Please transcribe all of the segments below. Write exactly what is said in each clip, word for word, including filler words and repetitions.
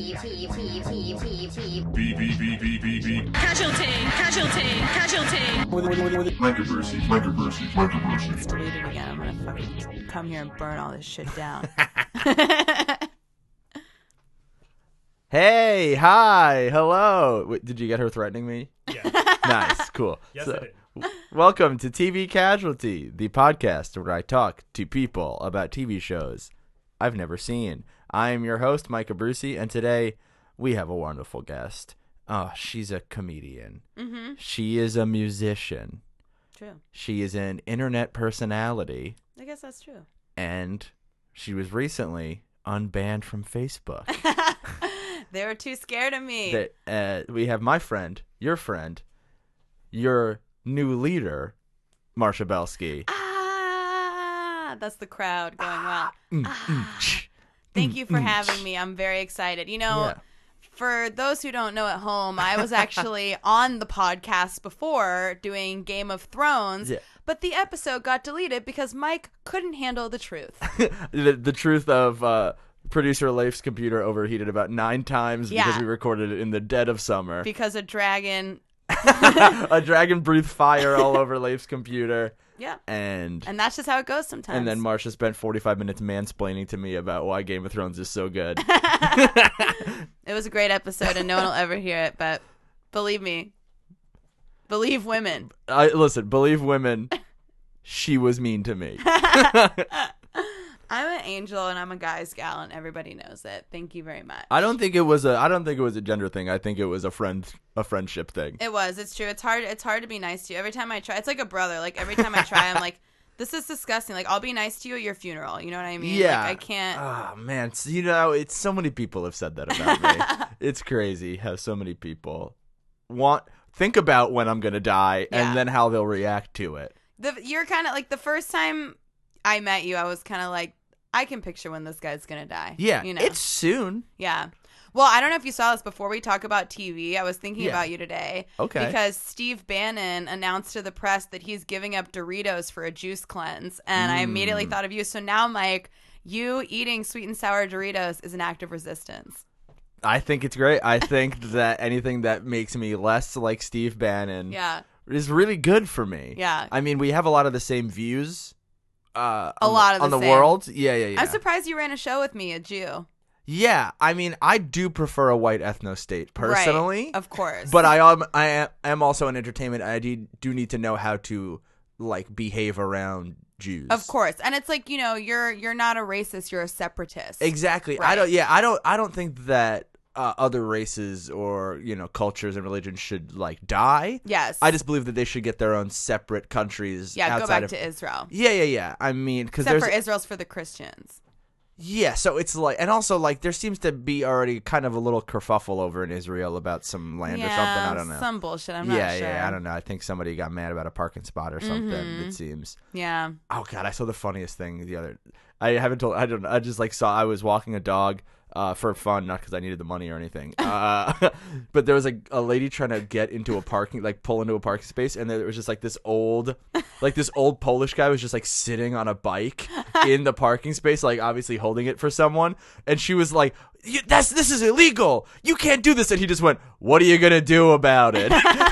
Casualty, casualty, casualty. Microversy, microversy, microversy. It's deleted again. I'm gonna fucking come here and burn all this shit down. Hey, hi, hello. Wait, did you get her threatening me? Yeah. Nice, cool. Yes, So, I did. welcome to T V Casualty, the podcast where I talk to people about T V shows I've never seen. I am your host, Micah Brucey, and today we have a wonderful guest. Oh, she's a comedian. Mm-hmm. She is a musician. True. She is an internet personality, I guess that's true. and she was recently unbanned from Facebook. They were too scared of me. That uh, we have my friend, your friend, your new leader, Marsha Belsky. Ah, that's the crowd going well. Mm, Ah. mm, ch, Thank mm, you for mm, having ch. me. I'm very excited. You know, Yeah. for those who don't know at home, I was actually on the podcast before doing Game of Thrones, Yeah. but the episode got deleted because Mike couldn't handle the truth. the, the truth of uh, producer Leif's computer overheated about nine times because Yeah. we recorded it in the dead of summer. Because a dragon. A dragon breathed fire all over Leif's computer, Yeah. and And that's just how it goes sometimes. and then Marsha spent forty-five minutes mansplaining to me about why Game of Thrones is so good. It was a great episode, and no one will ever hear it, but believe me, believe women. I listen, believe women. She was mean to me. I'm an angel, and I'm a guy's gal, and everybody knows it. Thank you very much. I don't think it was a. I don't think it was a gender thing. I think it was a friend, a friendship thing. It was. It's true. It's hard. It's hard to be nice to you. Every time I try, it's like a brother. Like every time I try, I'm like, this is disgusting. Like I'll be nice to you at your funeral. You know what I mean? Yeah. Like I can't. Oh man, it's, you know, it's so many people have said that about me. It's crazy how so many people want think about when I'm gonna die Yeah. and then how they'll react to it. The, you're kind of like the first time I met you, I was kind of like, I can picture when this guy's gonna die. Yeah, you know. it's soon. Yeah. Well, I don't know if you saw this before we talk about T V. I was thinking Yeah. about you today. Okay. Because Steve Bannon announced to the press that he's giving up Doritos for a juice cleanse. And I immediately Mm. thought of you. So now, Mike, you eating sweet and sour Doritos is an act of resistance. I think it's great. I think that anything that makes me less like Steve Bannon Yeah. is really good for me. Yeah. I mean, we have a lot of the same views. Uh, A on lot the, of on the the same. world. Yeah, yeah, yeah. I'm surprised you ran a show with me, a Jew. Yeah, I mean, I do prefer a white ethno state personally. Right. Of course. But I am I am, am also in entertainment. I do, do need to know how to like behave around Jews. Of course. And it's like, you know, you're you're not a racist, you're a separatist. Exactly. I Right. don't. Yeah, I don't. I don't think that uh, other races or you know cultures and religions should like die. Yes. I just believe that they should get their own separate countries. Yeah, go outside back of, to Israel. Yeah, yeah, yeah. I mean, because Except there's for Israel's for the Christians. yeah. So it's like, and also like there seems to be already kind of a little kerfuffle over in Israel about some land yeah, or something. I don't know. Some bullshit. I'm not yeah, sure. yeah, I don't know. I think somebody got mad about a parking spot or something. Mhm. It seems. Yeah. Oh God, I saw the funniest thing the other. I haven't told. I don't. know. I just like saw. I was walking a dog uh, for fun, not because I needed the money or anything. Uh, but there was a, a lady trying to get into a parking, like pull into a parking space, and there was just like this old, like this old Polish guy was just like sitting on a bike in the parking space, like obviously holding it for someone, and she was like, "You- "That's this is illegal. You can't do this." And he just went, "What are you gonna do about it?"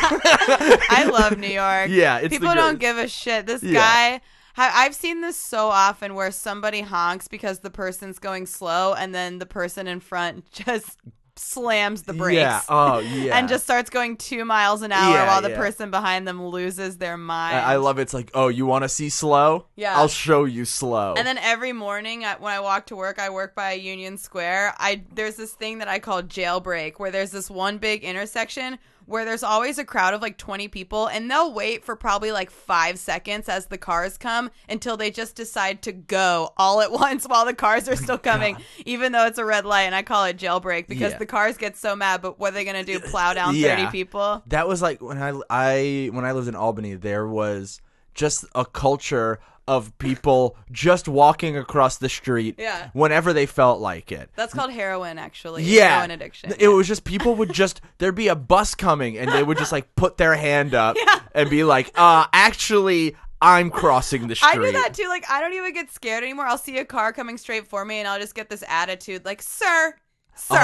I love New York. Yeah, it's the People don't greatest. give a shit. This Yeah. guy, ha- I've seen this so often where somebody honks because the person's going slow, and then the person in front just slams the brakes. Yeah. Oh yeah. And just starts going two miles an hour Yeah, while the yeah. person behind them loses their mind. I I love it. It's like, oh, you want to see slow? Yeah. I'll show you slow. And then every morning I, when I walk to work, I work by Union Square. I there's this thing that I call jailbreak, where there's this one big intersection where there's always a crowd of like twenty people, and they'll wait for probably like five seconds as the cars come until they just decide to go all at once while the cars are still coming, even though it's a red light. And I call it jailbreak because Yeah. the cars get so mad. But what are they gonna do? Plow down Yeah. thirty people? that was like when I, I when I lived in Albany, there was just a culture of people just walking across the street Yeah. whenever they felt like it. That's called heroin, actually. Yeah. Heroin addiction. It was just people would just there'd be a bus coming and they would just like put their hand up Yeah. and be like, uh, actually I'm crossing the street. I do that too. Like, I don't even get scared anymore. I'll see a car coming straight for me and I'll just get this attitude like, sir, sir. Oh,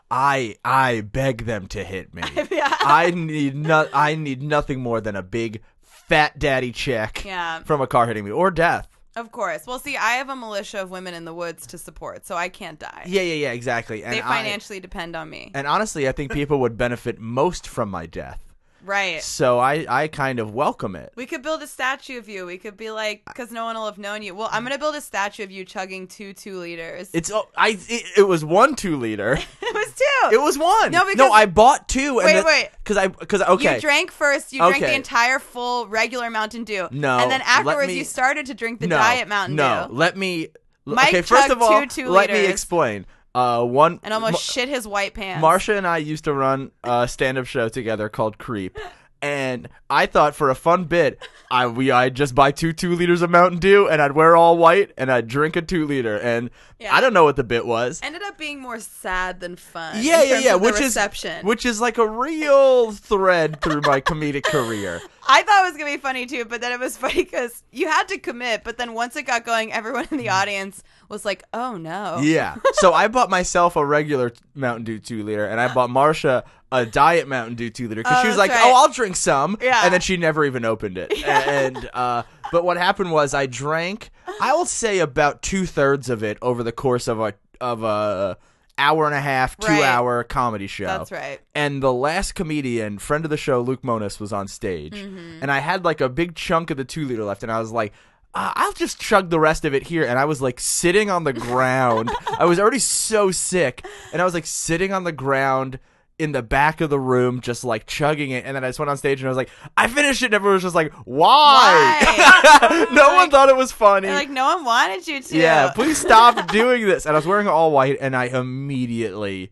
I I beg them to hit me. Yeah. I need no, I need nothing more than a big fat daddy check Yeah. from a car hitting me or death. Of course. Well, see, I have a militia of women in the woods to support, so I can't die. Yeah, yeah, yeah, exactly. And They I- financially depend on me. and honestly, I think people would benefit most from my death. Right. So I, I kind of welcome it. We could build a statue of you. We could be like, because no one will have known you. Well, I'm going to build a statue of you chugging two two liters. It's oh, I it, it was one two liter. It was two. It was one. No, because- no, I bought two. And Wait, then, wait. Because I because okay. You drank first. You drank Okay. the entire full regular Mountain Dew. No, And then let afterwards, me- you started to drink the no, Diet Mountain no, Dew. let me. Mike okay, first chugged of all, two two let me liters. explain. Uh, one And almost Ma- shit his white pants. Marsha and I used to run a stand-up show together called Creep, and I thought for a fun bit, I we I'd just buy two two liters of Mountain Dew, and I'd wear all white, and I'd drink a two liter, and Yeah. I don't know what the bit was. Ended up being more sad than fun. Yeah, in yeah, terms yeah. of the Which is reception. which is like a real thread through my comedic career. I thought it was gonna be funny too, but then it was funny because you had to commit. But then once it got going, everyone in the audience was like, "Oh no!" Yeah. So I bought myself a regular Mountain Dew two liter, and I bought Marsha a Diet Mountain Dew two liter because Oh, she was that's like, right. "Oh, I'll drink some," Yeah. and then she never even opened it. And uh, but what happened was I drank, I will say about two thirds of it over the course of a of a hour and a half, two Right. hour comedy show. That's right. And the last comedian, friend of the show, Luke Monis, was on stage. Mm-hmm. And I had like a big chunk of the two liter left. And I was like, uh, I'll just chug the rest of it here. And I was like sitting on the ground. I was already so sick. And I was like sitting on the ground in the back of the room, just like chugging it. And then I just went on stage and I was like, I finished it. And everyone was just like, why? Why? No one Like- thought it was funny. They're like, no one wanted you to. Yeah, please stop doing this. And I was wearing all white, and I immediately,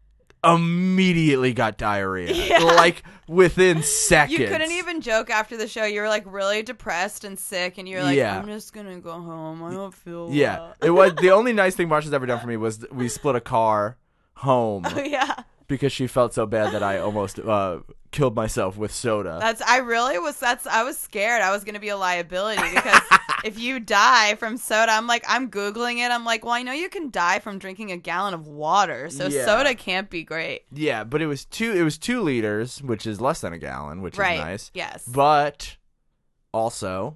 immediately got diarrhea. Yeah. Like within seconds. You couldn't even joke after the show. You were like really depressed and sick, and you're like, Yeah. I'm just gonna go home. I don't feel Yeah, well. it was the only nice thing Marsha's ever done for me was th- we split a car home Oh, yeah. because she felt so bad that I almost uh, killed myself with soda. That's I really was that's I was scared I was gonna be a liability because if you die from soda, I'm like I'm Googling it, I'm like, well, I know you can die from drinking a gallon of water, so Yeah. soda can't be great. Yeah, but it was two. It was two liters, which is less than a gallon, which Right. is nice. Yes. But also,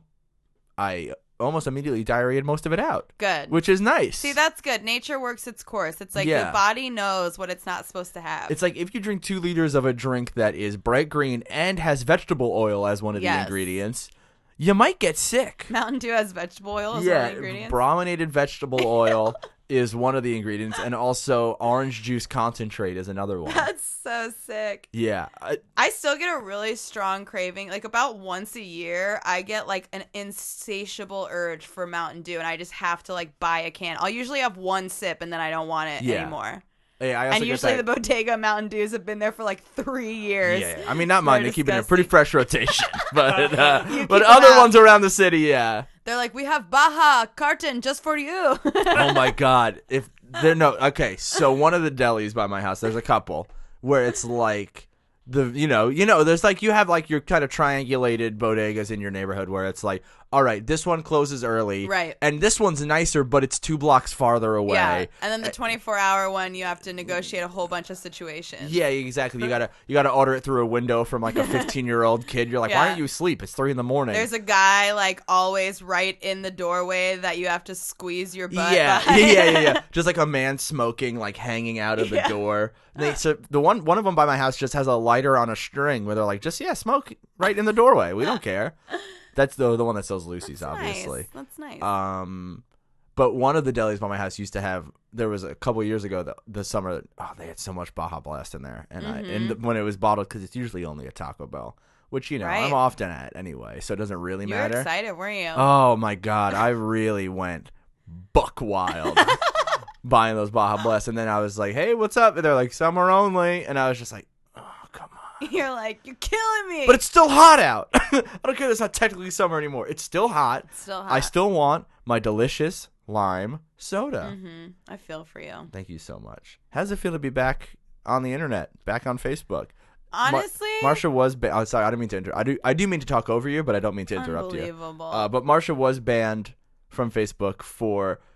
I almost immediately diarrheaed most of it out, Good. which is nice. See, that's good. Nature works its course. It's like Yeah. the body knows what it's not supposed to have. It's like if you drink two liters of a drink that is bright green and has vegetable oil as one of the Yes. ingredients, you might get sick. Mountain Dew has vegetable oil as one Yeah, of the ingredients. brominated vegetable oil is one of the ingredients, and also orange juice concentrate is another one. That's so sick. Yeah, I, I still get a really strong craving. Like about once a year, I get like an insatiable urge for Mountain Dew, and I just have to like buy a can. I'll usually have one sip, and then I don't want it Yeah. anymore. yeah, I also And get usually the that- Bodega Mountain Dews have been there for like three years. Yeah, I mean not mine. They're They keep it in a disgusting. pretty fresh rotation, but uh, You but keep other them out. ones around the city, yeah. They're like, we have Baja carton just for you. Oh my god, if there no okay, so one of the delis by my house, there's a couple where it's like the you know you know there's like you have like your kind of triangulated bodegas in your neighborhood where it's like, all right, this one closes early, Right. and this one's nicer, but it's two blocks farther away. Yeah, and then the twenty-four hour one, you have to negotiate a whole bunch of situations. Yeah, exactly. You gotta you gotta order it through a window from like a fifteen year old kid. You're like, why Yeah. aren't you asleep? It's three in the morning. There's a guy like always right in the doorway that you have to squeeze your butt. Yeah, yeah, behind. yeah, yeah, yeah. Just like a man smoking, like hanging out of the Yeah. door. They, so the one, one of them by my house just has a lighter on a string where they're like, just yeah, smoke right in the doorway. We don't care. That's the the one that sells Lucy's, obviously. Nice. That's nice. Um, but one of the delis by my house used to have. There was a couple years ago, the, the summer. Oh, they had so much Baja Blast in there, and I and Mm-hmm. when it was bottled, because it's usually only a Taco Bell, which you know Right. I'm often at anyway, so it doesn't really you were matter. excited, weren't you? Oh my god, I really went buck wild buying those Baja Blasts, and then I was like, "Hey, what's up?" And they're like, "Summer only," and I was just like, "Oh, come on!" You're like, you're killing me. But it's still hot out. I don't care. It's not technically summer anymore. It's still hot. It's still I hot. still want my delicious lime soda. hmm I feel for you. Thank you so much. How does it feel to be back on the internet, back on Facebook? Mar- Honestly, Marsha was. Ba- oh, sorry, I didn't mean to. Inter- I do. I do mean to talk over you, but I don't mean to interrupt you. unbelievable. Uh, but Marsha was banned from Facebook for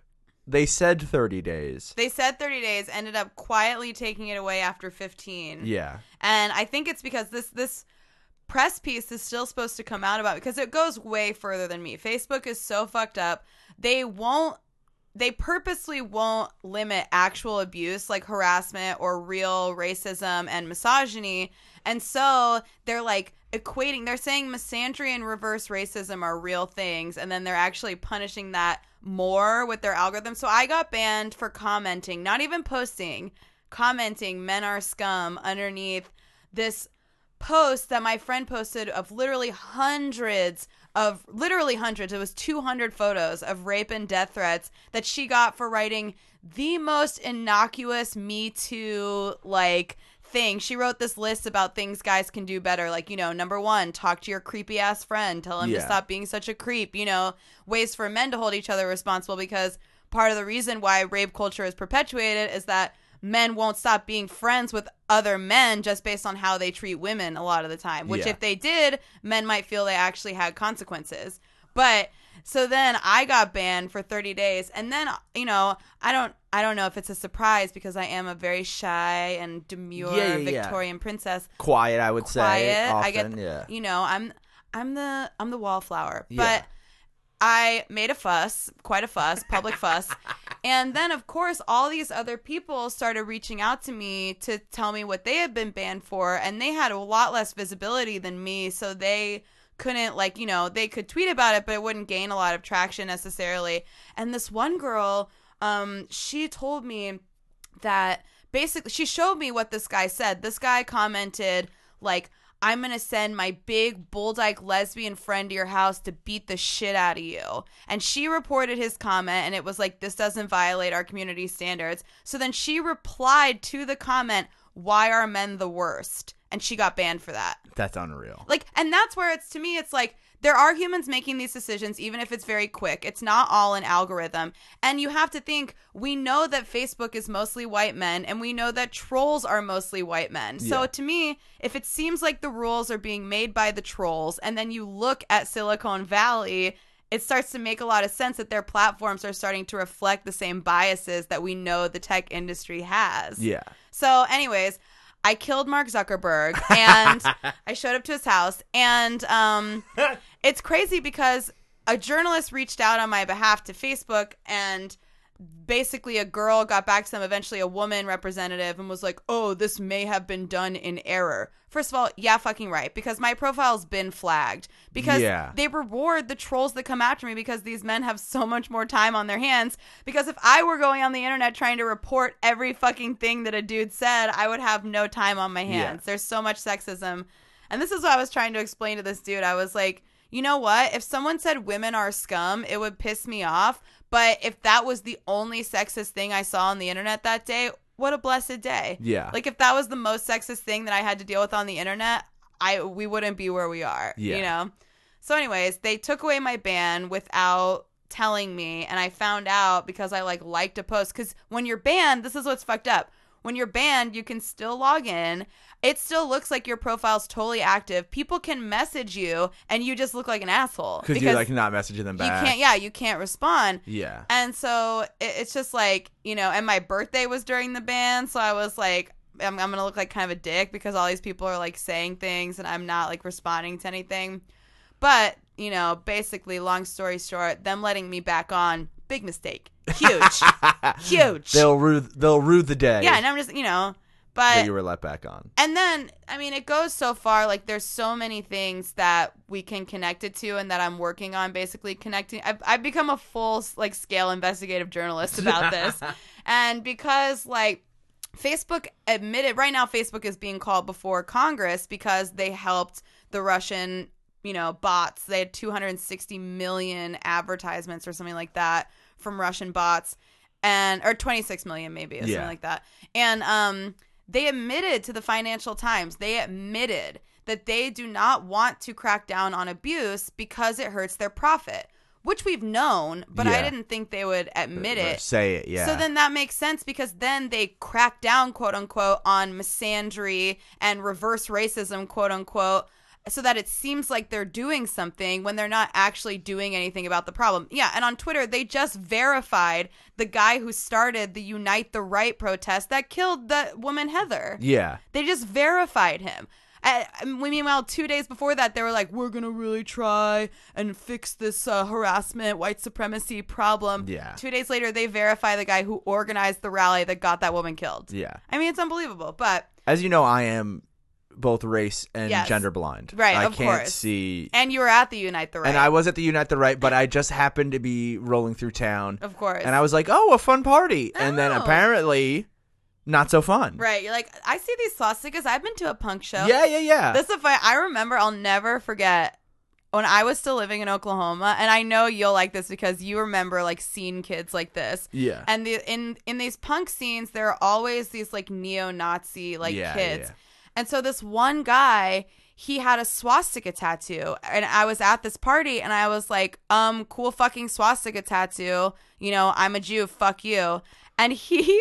They said thirty days. They said thirty days, ended up quietly taking it away after fifteen. Yeah. And I think it's because this this press piece is still supposed to come out about, because it goes way further than me. Facebook is so fucked up. They won't, they purposely won't limit actual abuse like harassment or real racism and misogyny. And so they're like equating, they're saying misandry and reverse racism are real things. And then they're actually punishing that more with their algorithm. So I got banned for commenting, not even posting, commenting "men are scum" underneath this post that my friend posted of literally hundreds of literally hundreds it was two hundred photos of rape and death threats that she got for writing the most innocuous Me Too like thing. She wrote this list about things guys can do better, like, you know, number one, talk to your creepy ass friend, tell him Yeah. to stop being such a creep, you know, ways for men to hold each other responsible, because part of the reason why rape culture is perpetuated is that men won't stop being friends with other men just based on how they treat women a lot of the time, which Yeah. if they did, men might feel they actually had consequences. But so then I got banned for thirty days, and then, you know, I don't I don't know if it's a surprise because I am a very shy and demure Yeah, yeah, yeah. Victorian princess. Quiet, I would say. Quiet. Often, I get yeah. you know, I'm I'm the I'm the wallflower. Yeah. But I made a fuss, quite a fuss, public fuss. And then, of course, all these other people started reaching out to me to tell me what they had been banned for. And they had a lot less visibility than me. So they couldn't, like, you know, they could tweet about it, but it wouldn't gain a lot of traction necessarily. And this one girl, um, she told me that basically, she showed me what this guy said. This guy commented, like, "I'm going to send my big bull-dyke lesbian friend to your house to beat the shit out of you." And she reported his comment, and it was like, "This doesn't violate our community standards." So then she replied to the comment, "Why are men the worst?" And she got banned for that. That's unreal. Like, and that's where it's, to me, it's like, there are humans making these decisions, even if it's very quick. It's not all an algorithm. And you have to think, we know that Facebook is mostly white men, and we know that trolls are mostly white men. So Yeah. to me, if it seems like the rules are being made by the trolls, and then you look at Silicon Valley, it starts to make a lot of sense that their platforms are starting to reflect the same biases that we know the tech industry has. Yeah. So anyways, I killed Mark Zuckerberg, and I showed up to his house, and um, it's crazy because a journalist reached out on my behalf to Facebook, and basically a girl got back to them, eventually a woman representative, and was like, "Oh, this may have been done in error." First of all, yeah, fucking right, because my profile's been flagged, because Yeah. they reward the trolls that come after me, because these men have so much more time on their hands. Because if I were going on the internet trying to report every fucking thing that a dude said, I would have no time on my hands. Yeah. There's so much sexism. And this is what I was trying to explain to this dude. I was like, you know what? If someone said women are scum, it would piss me off. But if that was the only sexist thing I saw on the internet that day, what a blessed day. Yeah. Like, if that was the most sexist thing that I had to deal with on the internet, I we wouldn't be where we are. Yeah. You know? So anyways, they took away my ban without telling me, and I found out because I like liked a post. Because when you're banned, this is what's fucked up. When you're banned, you can still log in. It still looks like your profile's totally active. People can message you, and you just look like an asshole. Because you're like not messaging them back. You can't, yeah, you can't respond. Yeah. And so it, it's just like, you know, and my birthday was during the ban, so I was like, I'm, I'm going to look like kind of a dick because all these people are like saying things and I'm not like responding to anything. But, you know, basically, long story short, them letting me back on, big mistake. Huge. Huge. They'll rue they'll rue the day. Yeah, and I'm just, you know, that but you were let back on. and then, I mean, it goes so far. Like, there's so many things that we can connect it to and that I'm working on, basically connecting. I've, I've become a full, like, scale investigative journalist about this. And because, like, Facebook admitted, right now Facebook is being called before Congress because they helped the Russian, you know, bots. They had two hundred sixty million advertisements or something like that from Russian bots, and or twenty-six million maybe, or something Yeah. like that. And um, they admitted to the Financial Times, they admitted that they do not want to crack down on abuse because it hurts their profit, which we've known, but I Yeah. didn't think they would admit it. Say it, yeah. So then that makes sense because then they crack down, quote unquote, on misandry and reverse racism, quote unquote, so that it seems like they're doing something when they're not actually doing anything about the problem. Yeah, and on Twitter, they just verified the guy who started the Unite the Right protest that killed the woman Heather. Yeah. They just verified him. Uh, meanwhile, two days before that, they were like, we're going to really try and fix this uh, harassment, white supremacy problem. Yeah. Two days later, they verify the guy who organized the rally that got that woman killed. Yeah. I mean, it's unbelievable, but... As you know, I am both race and Yes. gender blind. Right, I of can't course. see. And you were at the Unite the Right. And I was at the Unite the Right, but I just happened to be rolling through town. Of course. And I was like, oh, a fun party. And then Oh. apparently, not so fun. Right. You're like, I see these swastikas. I've been to a punk show. Yeah, yeah, yeah. This is a fun. I remember, I'll never forget when I was still living in Oklahoma, and I know you'll like this because you remember like scene kids like this. Yeah. And the in in these punk scenes, there are always these like neo-Nazi like Yeah, kids. yeah. And so this one guy, he had a swastika tattoo, and I was at this party, and I was like, um, cool fucking swastika tattoo. You know, I'm a Jew. Fuck you. And he,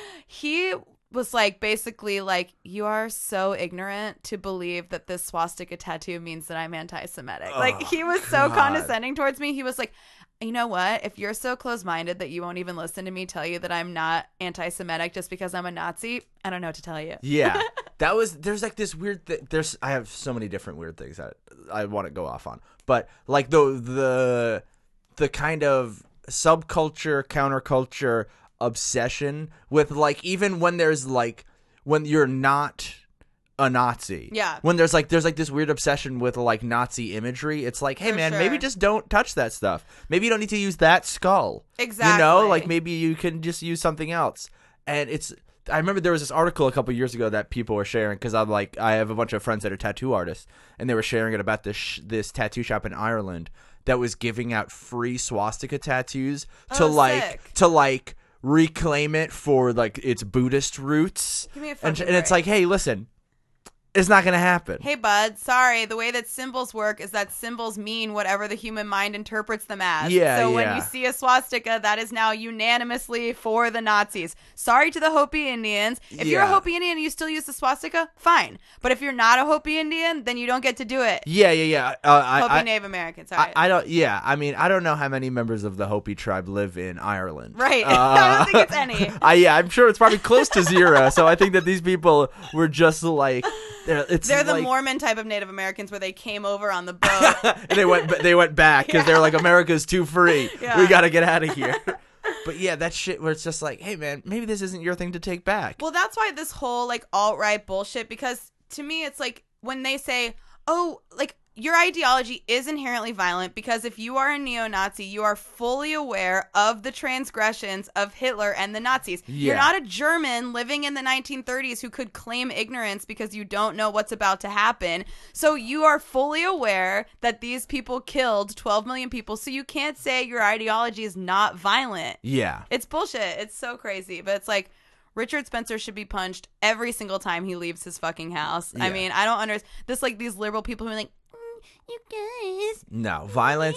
he was like, basically like, you are so ignorant to believe that this swastika tattoo means that I'm anti-Semitic. Oh, like, he was so God. condescending towards me. He was like, you know what? If you're so close-minded that you won't even listen to me tell you that I'm not anti-Semitic just because I'm a Nazi, I don't know what to tell you. Yeah. That was, there's like this weird thing. There's, I have so many different weird things that I want to go off on. But like the, the, the kind of subculture, counterculture obsession with like, even when there's like, when you're not a Nazi. Yeah. When there's like there's like this weird obsession with like Nazi imagery. It's like, hey For man, sure. maybe just don't touch that stuff. Maybe you don't need to use that skull. Exactly. You know, like maybe you can just use something else. And it's I remember there was this article a couple years ago that people were sharing because I'm like I have a bunch of friends that are tattoo artists and they were sharing it about this sh- this tattoo shop in Ireland that was giving out free swastika tattoos to Oh, like sick. to like reclaim it for like its Buddhist roots. Give me a and, fucking and it's break. like, hey, listen. It's not going to happen. Hey, bud, sorry. The way that symbols work is that symbols mean whatever the human mind interprets them as. Yeah, So when yeah. you see a swastika, that is now unanimously for the Nazis. Sorry to the Hopi Indians. If you're a Yeah. Hopi Indian and you still use the swastika, fine. But if you're not a Hopi Indian, then you don't get to do it. Yeah, yeah, yeah. Uh, I, Hopi I, Native Americans. All I, right. I don't. Yeah, I mean, I don't know how many members of the Hopi tribe live in Ireland. Right. Uh, I don't think it's any. I, yeah, I'm sure it's probably close to zero. So I think that these people were just like, they're, it's They're the like, Mormon type of Native Americans where they came over on the boat. and they went, they went back because they're like, America's too free. Yeah. We got to get out of here. But yeah, that shit where it's just like, hey man, maybe this isn't your thing to take back. Well, that's why this whole like alt-right bullshit, because to me it's like when they say, oh, like your ideology is inherently violent because if you are a neo-Nazi, you are fully aware of the transgressions of Hitler and the Nazis. You're Yeah. not a German living in the nineteen thirties who could claim ignorance because you don't know what's about to happen. So you are fully aware that these people killed twelve million people, so you can't say your ideology is not violent. Yeah. It's bullshit. It's so crazy. But it's like Richard Spencer should be punched every single time he leaves his fucking house. I Yeah. mean, I don't understand. This like these liberal people who are like, mm, you guys. No, violence.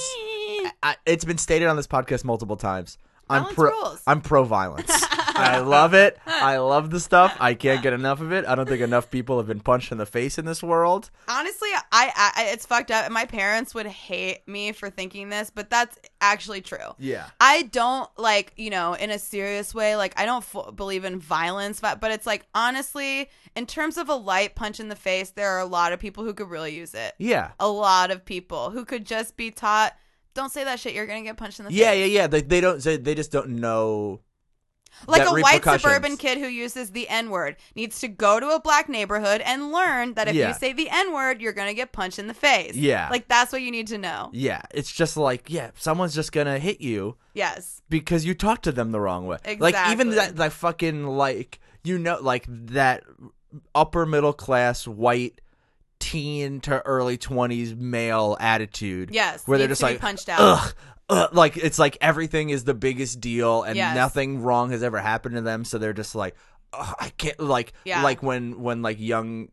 I, it's been stated on this podcast multiple times. I'm Violence pro. rules. I'm pro violence. I love it. I love the stuff. I can't get enough of it. I don't think enough people have been punched in the face in this world. Honestly, I, I it's fucked up. And my parents would hate me for thinking this, but that's actually true. Yeah. I don't like, you know, in a serious way, like I don't f- believe in violence, but, but it's like, honestly, in terms of a light punch in the face, there are a lot of people who could really use it. Yeah. A lot of people who could just be taught, don't say that shit, you're going to get punched in the Yeah, face. yeah, yeah. They, they don't. They, they just don't know. Like that a white repercussions. suburban kid who uses the N-word needs to go to a black neighborhood and learn that if Yeah. you say the N-word, you're going to get punched in the face. Yeah. Like, that's what you need to know. Yeah, it's just like, yeah, someone's just gonna hit you Yes. because you talked to them the wrong way. Like even Exactly. that, that fucking like you know, like that upper middle class white teen to early twenties male attitude. Yes, where they're needs just to be like punched out. Ugh, ugh, like it's like everything is the biggest deal and Yes. nothing wrong has ever happened to them, so they're just like, ugh, I can't like Yeah. like when when like young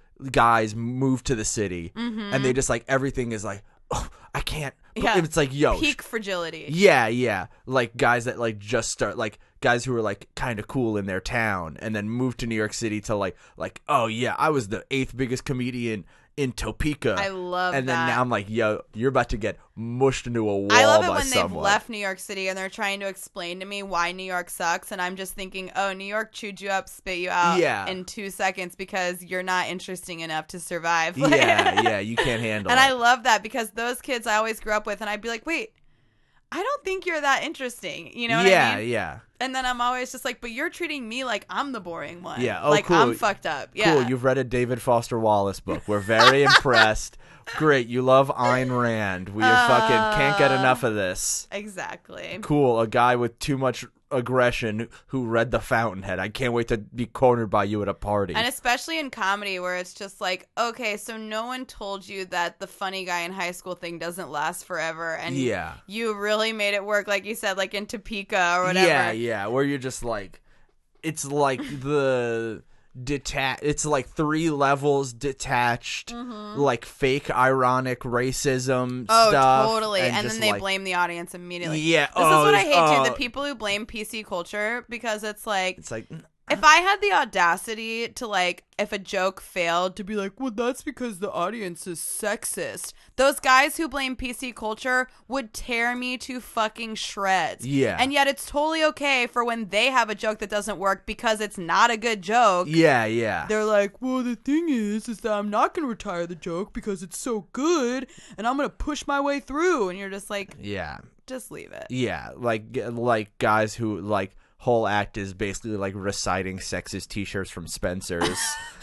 guys move to the city and they just like everything is like, oh, I can't. Mm-hmm. Yeah. It's like yo, Peak fragility. yeah, yeah. Like guys that like just start like guys who are like kind of cool in their town and then move to New York City to like like oh yeah, I was the eighth biggest comedian in Topeka. I love And then that. now I'm like, yo, you're about to get mushed into a wall I love it by when someone. they've left New York City and they're trying to explain to me why New York sucks, and I'm just thinking, oh, New York chewed you up, spit you out Yeah. in two seconds because you're not interesting enough to survive. Yeah, yeah, you can't handle And it. I love that because those kids I always grew up with, and I'd be like, wait, I don't think you're that interesting. You know what yeah, I mean? yeah. And then I'm always just like, but you're treating me like I'm the boring one. Yeah, oh, like cool. I'm fucked up. Yeah. Cool, you've read a David Foster Wallace book. We're very impressed. Great, you love Ayn Rand. We are fucking can't get enough of this. Exactly. Cool, a guy with too much aggression who read The Fountainhead. I can't wait to be cornered by you at a party. And especially in comedy where it's just like, okay, so no one told you that the funny guy in high school thing doesn't last forever. And Yeah. you really made it work, like you said, like in Topeka or whatever. Yeah, yeah, where you're just like, it's like the detach. It's like three levels detached, like fake ironic racism Mm-hmm. Oh, stuff. totally. And, just then they like- blame the audience immediately. Yeah. This oh, is what I it's- hate, too. oh, The people who blame P C culture, because it's like, It's like, if I had the audacity to, like, if a joke failed, to be like, well, that's because the audience is sexist. Those guys who blame P C culture would tear me to fucking shreds. Yeah. And yet it's totally okay for when they have a joke that doesn't work because it's not a good joke. yeah, yeah. They're like, well, the thing is, is that I'm not going to retire the joke because it's so good and I'm going to push my way through. And you're just like, Yeah. just leave it. Yeah, like like guys who like whole act is basically like reciting sexist t-shirts from Spencer's.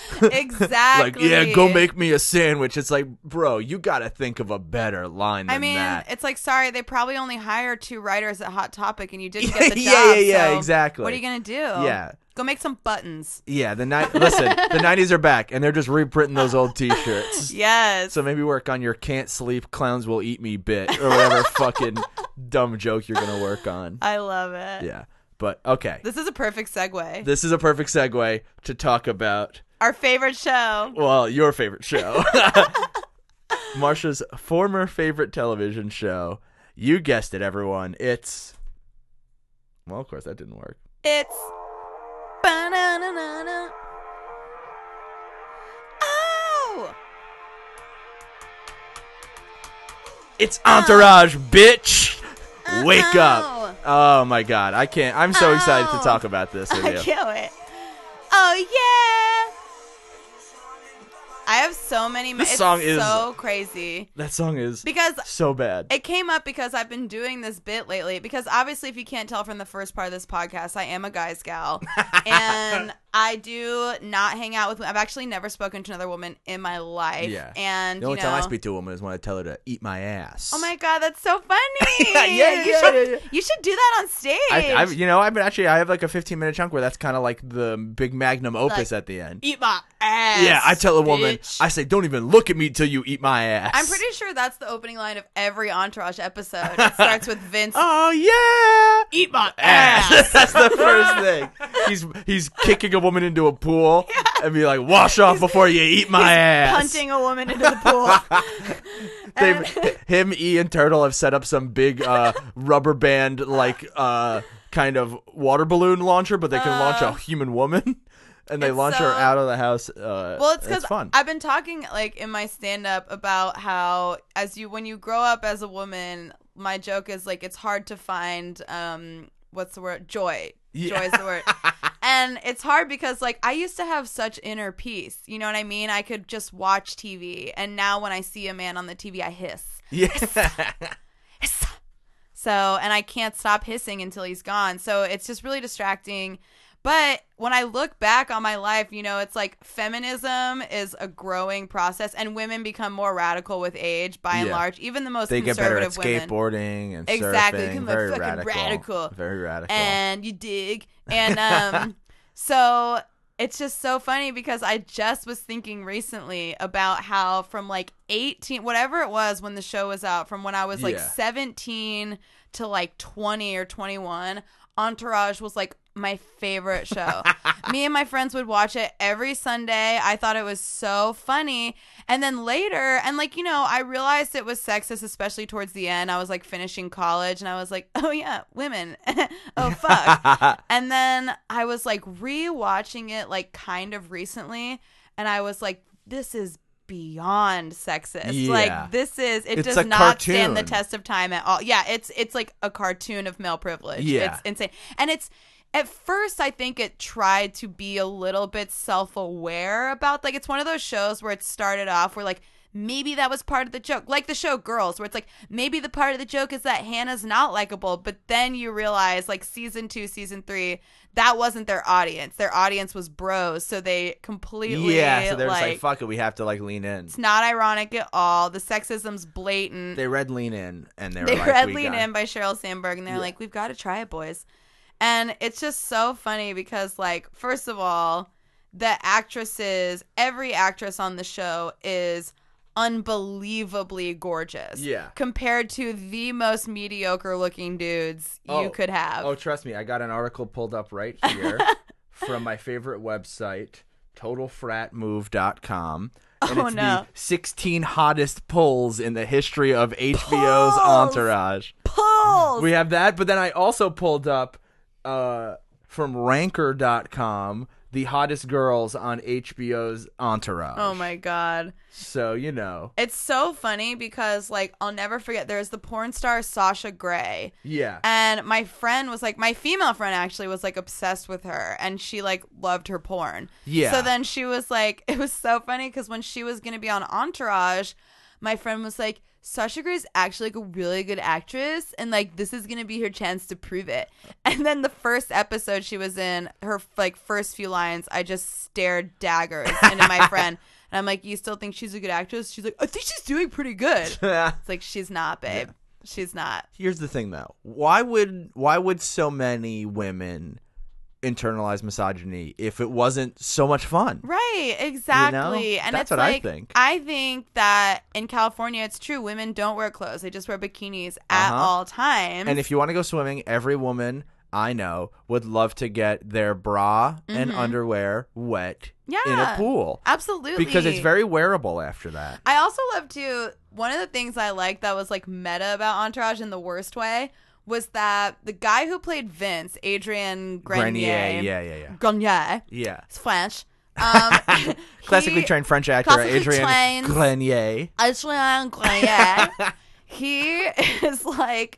Exactly. Like, yeah, go make me a sandwich. It's like, bro, you got to think of a better line than I mean, that. it's like, sorry, they probably only hired two writers at Hot Topic and you didn't get the job. Yeah, yeah, yeah, so exactly. What are you going to do? Yeah. Go make some buttons. Yeah, the ni- listen, the nineties are back and they're just reprinting those old t-shirts. Yes. So maybe work on your can't sleep, clowns will eat me bit or whatever fucking dumb joke you're going to work on. I love it. Yeah. But okay. This is a perfect segue. This is a perfect segue to talk about, Our favorite show. well, your favorite show. Marsha's former favorite television show. You guessed it, everyone. It's, well, of course, that didn't work. It's. Ba-na-na-na-na. Oh! It's Entourage, bitch! Wake Uh-oh. up. Oh, my God. I can't. I'm so excited to Oh. talk about this with I you. can't wait. Oh, yeah! I have so many. This it's song is- so crazy That song is because so bad. it came up because I've been doing this bit lately. Because obviously, if you can't tell from the first part of this podcast, I am a guy's gal, and I do not hang out with. I've actually never spoken to another woman in my life. Yeah. and The only you know, time I speak to a woman is when I tell her to eat my ass. oh my god, that's so funny! Yeah, yeah, you yeah, should, yeah, yeah. you should do that on stage. I, I, you know, I've been actually, I have like a fifteen minute chunk where that's kind of like the big magnum opus Like, at the end. Eat my ass. Yeah, I tell a woman, bitch. I say, don't even look at me till you eat my ass. I'm pretty sure that's the opening line of every Entourage episode. It starts with Vince. Oh yeah, Eat my ass. ass. That's the first thing. He's he's kicking a woman into a pool and be like, wash off before you eat my ass. Punching a woman into the pool. They've, him, E, and Turtle have set up some big uh, rubber band like uh, kind of water balloon launcher, but they can launch a human woman. And they It's launch her so- out of the house. Uh, Well, it's because fun. I've been talking like in my stand up about how as you when you grow up as a woman, my joke is like it's hard to find um what's the word? Joy. Yeah. Joy is the word. And it's hard because like I used to have such inner peace. You know what I mean? I could just watch T V, and now when I see a man on the T V, I hiss. Yeah. Hiss. So, and I can't stop hissing until he's gone. So it's just really distracting. But when I look back on my life, you know, it's like feminism is a growing process, and women become more radical with age, by and Yeah. large. Even the most They get better conservative at women. skateboarding and Exactly. surfing. Become Very fucking radical. radical. Very radical. And you dig. And um, so it's just so funny because I just was thinking recently about how from like eighteen, whatever it was when the show was out, from when I was like Yeah. seventeen to like twenty or twenty-one, Entourage was like my favorite show. Me and my friends would watch it every Sunday. I thought it was so funny. And then later, and like, you know, I realized it was sexist, especially towards the end. I was like finishing college and I was like, oh yeah, women. Oh fuck. And then I was like rewatching it like kind of recently. And I was like, this is beyond sexist. Yeah. Like this is it It's does a not stand the cartoon. test of time at all. Yeah, it's it's like a cartoon of male privilege. Yeah. It's insane. And it's at first I think it tried to be a little bit self-aware about like it's one of those shows where it started off where like maybe that was part of the joke. Like the show Girls, where it's like maybe the part of the joke is that Hannah's not likable, but then you realize like season two, season three, that wasn't their audience. Their audience was bros, so they completely Yeah, so they're just like, like, fuck it, we have to like lean in. it's not ironic at all. The sexism's blatant. They read Lean In, and they were They like, read we Lean got- In by Sheryl Sandberg, and they're Yeah. like, we've got to try it, boys. And it's just so funny because, like, first of all, the actresses, every actress on the show is unbelievably gorgeous. Yeah. Compared to the most mediocre looking dudes Oh. you could have. Oh, trust me, I got an article pulled up right here from my favorite website, total frat move dot com. And Oh, it's no. the sixteen hottest pulls in the history of H B O's Pulls! Entourage. Pulls! We have that, but then I also pulled up uh, from ranker dot com the hottest girls on H B O's Entourage. Oh, my God. So, you know. It's so funny because, like, I'll never forget, there's the porn star Sasha Grey. Yeah. And my friend was like, my female friend actually was like obsessed with her and she like loved her porn. Yeah. So then she was like, it was so funny because when she was going to be on Entourage, my friend was like, Sasha Grey's actually like a really good actress and like this is going to be her chance to prove it. And then the first episode she was in, her like first few lines, I just stared daggers into my friend. And I'm like, you still think she's a good actress? She's like, I think she's doing pretty good. It's like, she's not, babe. She's not. Here's the thing, though. Why would why would so many women internalize misogyny if it wasn't so much fun? Right, exactly. And That's it's what I like, think. I think that in California, it's true. Women don't wear clothes. They just wear bikinis at Uh-huh. all times. And if you want to go swimming, every woman I know would love to get their bra and underwear wet in a Mm-hmm. Yeah. pool. Absolutely. Because it's very wearable after that. I also love to, one of the things I liked that was like meta about Entourage in the worst way was that the guy who played Vince, Adrian Grenier. Grenier, yeah, yeah, yeah. Grenier. Yeah. It's French. Um, Classically he- trained French actor classically Adrian trained- Grenier. Adrian Grenier. He is like,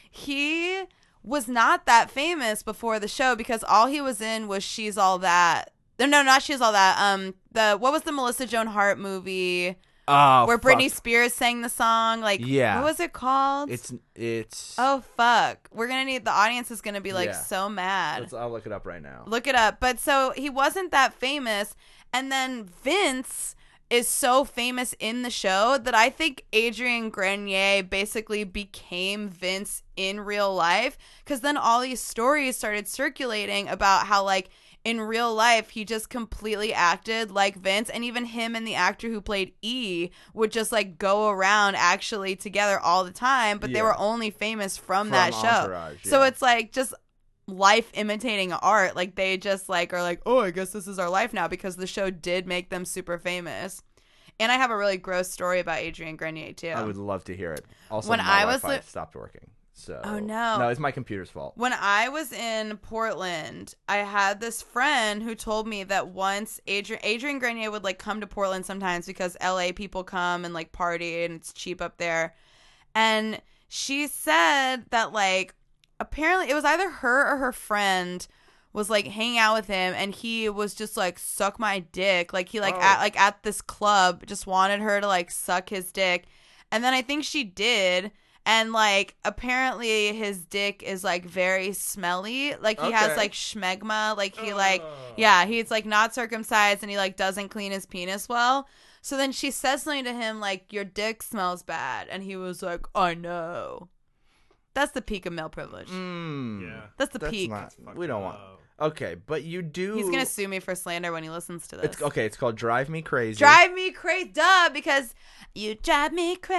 he was not that famous before the show because all he was in was She's All That. No, no, not She's All That. Um, the what was the Melissa Joan Hart movie Oh, where fuck. Britney Spears sang the song? Like, Yeah. what was it called? It's it's. oh fuck, we're gonna need the audience is gonna be like Yeah. so mad. Let's, I'll look it up right now. Look it up. But so he wasn't that famous. And then Vince is so famous in the show that I think Adrian Grenier basically became Vince in real life. Because then all these stories started circulating about how, like, in real life, he just completely acted like Vince. And even him and the actor who played E would just, like, go around actually together all the time. But they Yeah. were only famous from, From that show. Entourage, So yeah. it's like just life imitating art. Like they just like are like, oh, I guess this is our life now because the show did make them super famous. And I have a really gross story about Adrian Grenier too. I would love to hear it. Also, When my I was Wi-Fi li- stopped working. So Oh, no. no, it's my computer's fault. When I was in Portland, I had this friend who told me that once Adrian Adrian Grenier would like come to Portland sometimes because L A people come and like party and it's cheap up there. And she said that like apparently it was either her or her friend was like hanging out with him and he was just like suck my dick. Like he like Oh. at like at this club just wanted her to like suck his dick. And then I think she did. And, like, apparently his dick is, like, very smelly. Like, he has, Okay. like, schmegma. Like, he, like, yeah, he's, like, not circumcised and he, like, doesn't clean his penis well. So then she says something to him, like, your dick smells bad. And he was like, I know. That's the peak of male privilege. Mm, Yeah. That's the that's peak. not. Fucked We don't want. up. Okay, but you do. He's going to sue me for slander when he listens to this. It's okay. It's called "Drive Me Crazy." Drive me crazy, duh, because you drive me crazy.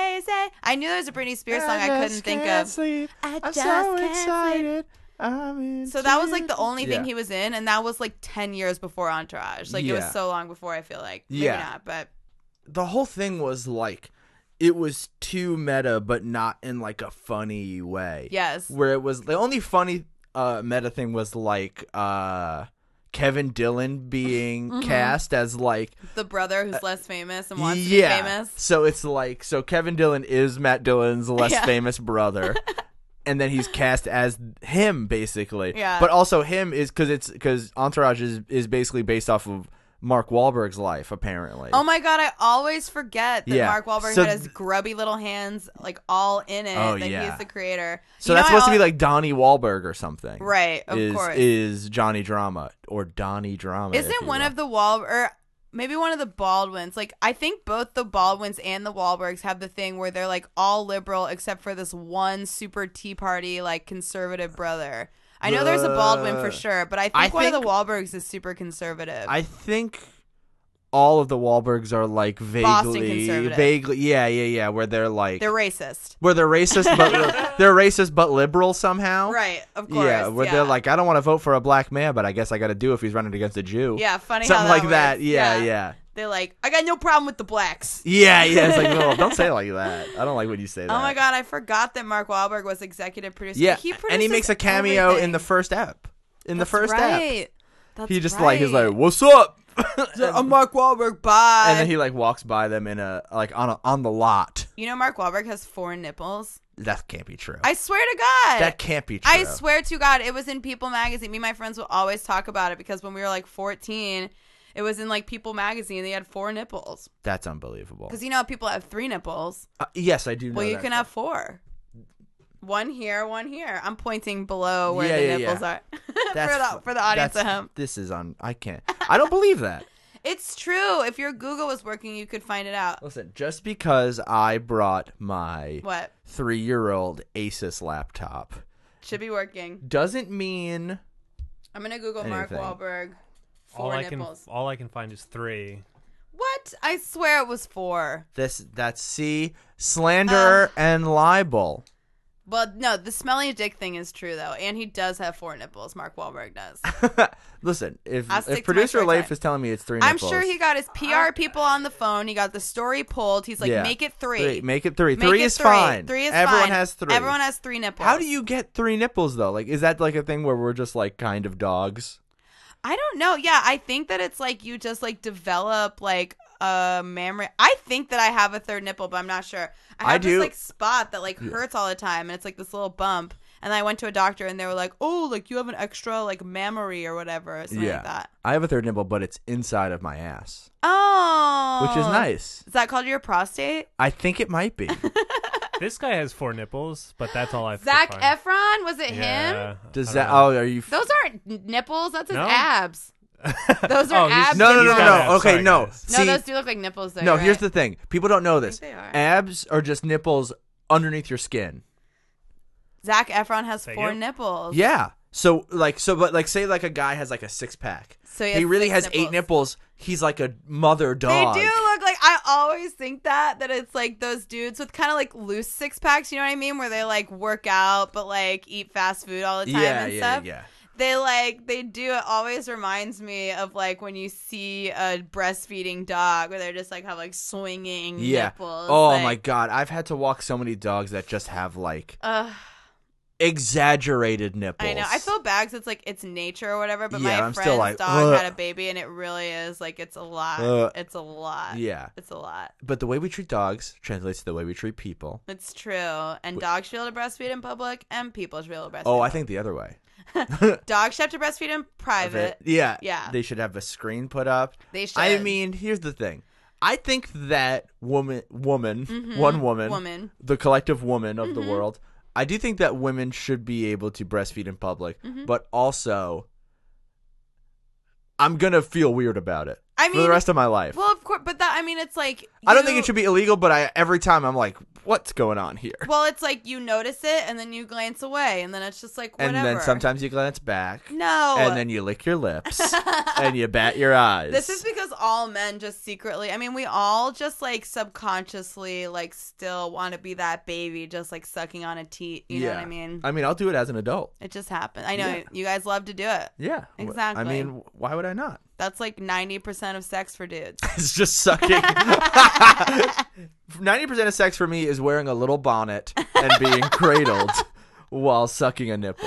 I knew there was a Britney Spears song I, couldn't think of. Sleep. I I'm just so can't sleep. excited. I'm in So that was like the tears. only thing Yeah. he was in, and that was like ten years before Entourage. Like it was Yeah. so long before. I feel like maybe Yeah. not, but The whole thing was like, it was too meta, but not in like a funny way. yes, Where it was the only funny uh, meta thing was like uh, Kevin Dillon being Mm-hmm. cast as like The brother who's less famous and wants yeah. to be famous. So it's like so Kevin Dillon is Matt Dillon's less Yeah. famous brother. And then he's cast as him, basically. Yeah. But also him is because it's because Entourage is, is basically based off of Mark Wahlberg's life, apparently. Oh my god, I always forget that Yeah. Mark Wahlberg So had his th- grubby little hands like all in it. Oh, that yeah. he's the creator. so You that's know, I supposed to be al- like Donnie Wahlberg or something. Right, of is, course. Is Johnny Drama or Donnie Drama. if Isn't you one will. of the Wal or maybe one of the Baldwins? Like I think both the Baldwins and the Wahlbergs have the thing where they're like all liberal except for this one super Tea Party like conservative brother. I know there's a Baldwin for Uh, sure, but I think I one of think- the Wahlbergs is super conservative. I think all of the Wahlbergs are like Boston vaguely, conservative. vaguely, yeah, yeah, yeah, where they're like, they're racist. where they're racist, but they're racist but liberal somehow. Right, of course. Yeah, where yeah. they're like, I don't want to vote for a black man, but I guess I got to do if he's running against a Jew. Yeah, funny something how that like that. works. Yeah, Yeah. yeah, They're like, I got no problem with the blacks. yeah, yeah. It's like, no, don't say it like that. I don't like when you say that. Oh my god, I forgot that Mark Wahlberg was executive producer. Yeah, he and he makes a cameo everything. in the first ep. In That's the first ep, right. That's he just right. like he's like, "What's up?" I'm Mark Wahlberg. Bye. And then he like walks by them in a like on a, on the lot. You know, Mark Wahlberg has four nipples. That can't be true. I swear to God. that can't be true. I swear to God, it was in People magazine. Me and my friends will always talk about it because when we were like fourteen, it was in like People magazine. They had four nipples That's unbelievable. because you know how people have three nipples. Uh, yes, I do know Well, you that can stuff. have four. One here, one here. I'm pointing below where Yeah, the yeah, nipples yeah. are That's for the for the audience at that's- home. This is on. I can't. I don't believe that. It's true. If your Google was working, you could find it out. Listen, just because I brought my What three-year-old Asus laptop should be working? doesn't mean I'm gonna Google Mark Anything. Wahlberg. All Four I can nipples. all I can find is three. What? I swear it was four. this. That's C slander and libel. Well, no, the smelly dick thing is true though, and he does have four nipples. Mark Wahlberg does. Listen, if I'll stick if to my producer short Leif time. is telling me it's three I'm nipples, sure he got his P R people on the phone. He got the story pulled. He's like, Yeah. make it three. Make it three. Make three it is three. fine. Three is Everyone fine. has three. Everyone has three nipples. How do you get three nipples though? Like, is that like a thing where we're just like kind of dogs? I don't know. Yeah, I think that it's like you just like develop like a memory. I think that I have a third nipple, but I'm not sure. I have I this do. like spot that like hurts all the time, and it's like this little bump. And I went to a doctor, and they were like, "Oh, like you have an extra like mammary or whatever, or something Yeah. like that." I have a third nipple, but it's inside of my ass, Oh, which is nice. Is that called your prostate? I think it might be. This guy has four nipples, but that's all I've. Zac find. Efron, was it him? Yeah, Does I that? don't know. Oh, are you? Those aren't n- nipples. That's his No? abs. Those are Oh, he's- abs. No, no, that no, you no, got have. no. abs. Okay, Sorry, no. guys. No, See, those do look like nipples. Though. no. you're Here's right. the thing. People don't know this. they are. Abs are just nipples underneath your skin. Zac Efron has Thank four you. nipples. Yeah. So like so, but like say like a guy has like a six pack. So he he has really six has eight nipples. nipples. He's like a mother dog. They do look like, I always think that, that it's like those dudes with kind of like loose six packs, you know what I mean? Where they like work out, but like eat fast food all the time Yeah, and yeah, stuff. yeah. They like, they do, it always reminds me of like when you see a breastfeeding dog where they're just like have like swinging Yeah. nipples. Oh like, my god, I've had to walk so many dogs that just have like Ugh, exaggerated nipples. I know. I feel bad 'cause it's like it's nature or whatever, but Yeah, my I'm friend's still like, dog ugh. had a baby and it really is like, it's a lot. Ugh. It's a lot. Yeah. It's a lot. But the way we treat dogs translates to the way we treat people. It's true. And dogs should be able to breastfeed in public, and people should be able to breastfeed. Oh, in I public. think the other way. Dogs should have to breastfeed in private. Yeah. Yeah. They should have a screen put up. They should. I mean, here's the thing. I think that woman, woman, Mhm. one woman, Woman. the collective woman of the Mhm. world, I do think that women should be able to breastfeed in public, Mhm. but also I'm going to feel weird about it I for mean, the rest of my life. well, of course, but that, I mean, it's like. I don't you- think it should be illegal, but I every time I'm like, what's going on here? Well, it's like you notice it, and then you glance away, and then it's just like, whatever. And then sometimes you glance back, No. and then you lick your lips, and you bat your eyes. This is because all men just secretly, I mean, we all just like subconsciously like still want to be that baby just like sucking on a teat. You know what I mean? I mean, I'll do it as an adult. It just happened. I know Yeah. you guys love to do it. Yeah. Exactly. I mean, why would I not? That's like ninety percent of sex for dudes. It's just sucking. ninety percent of sex for me is wearing a little bonnet and being cradled while sucking a nipple.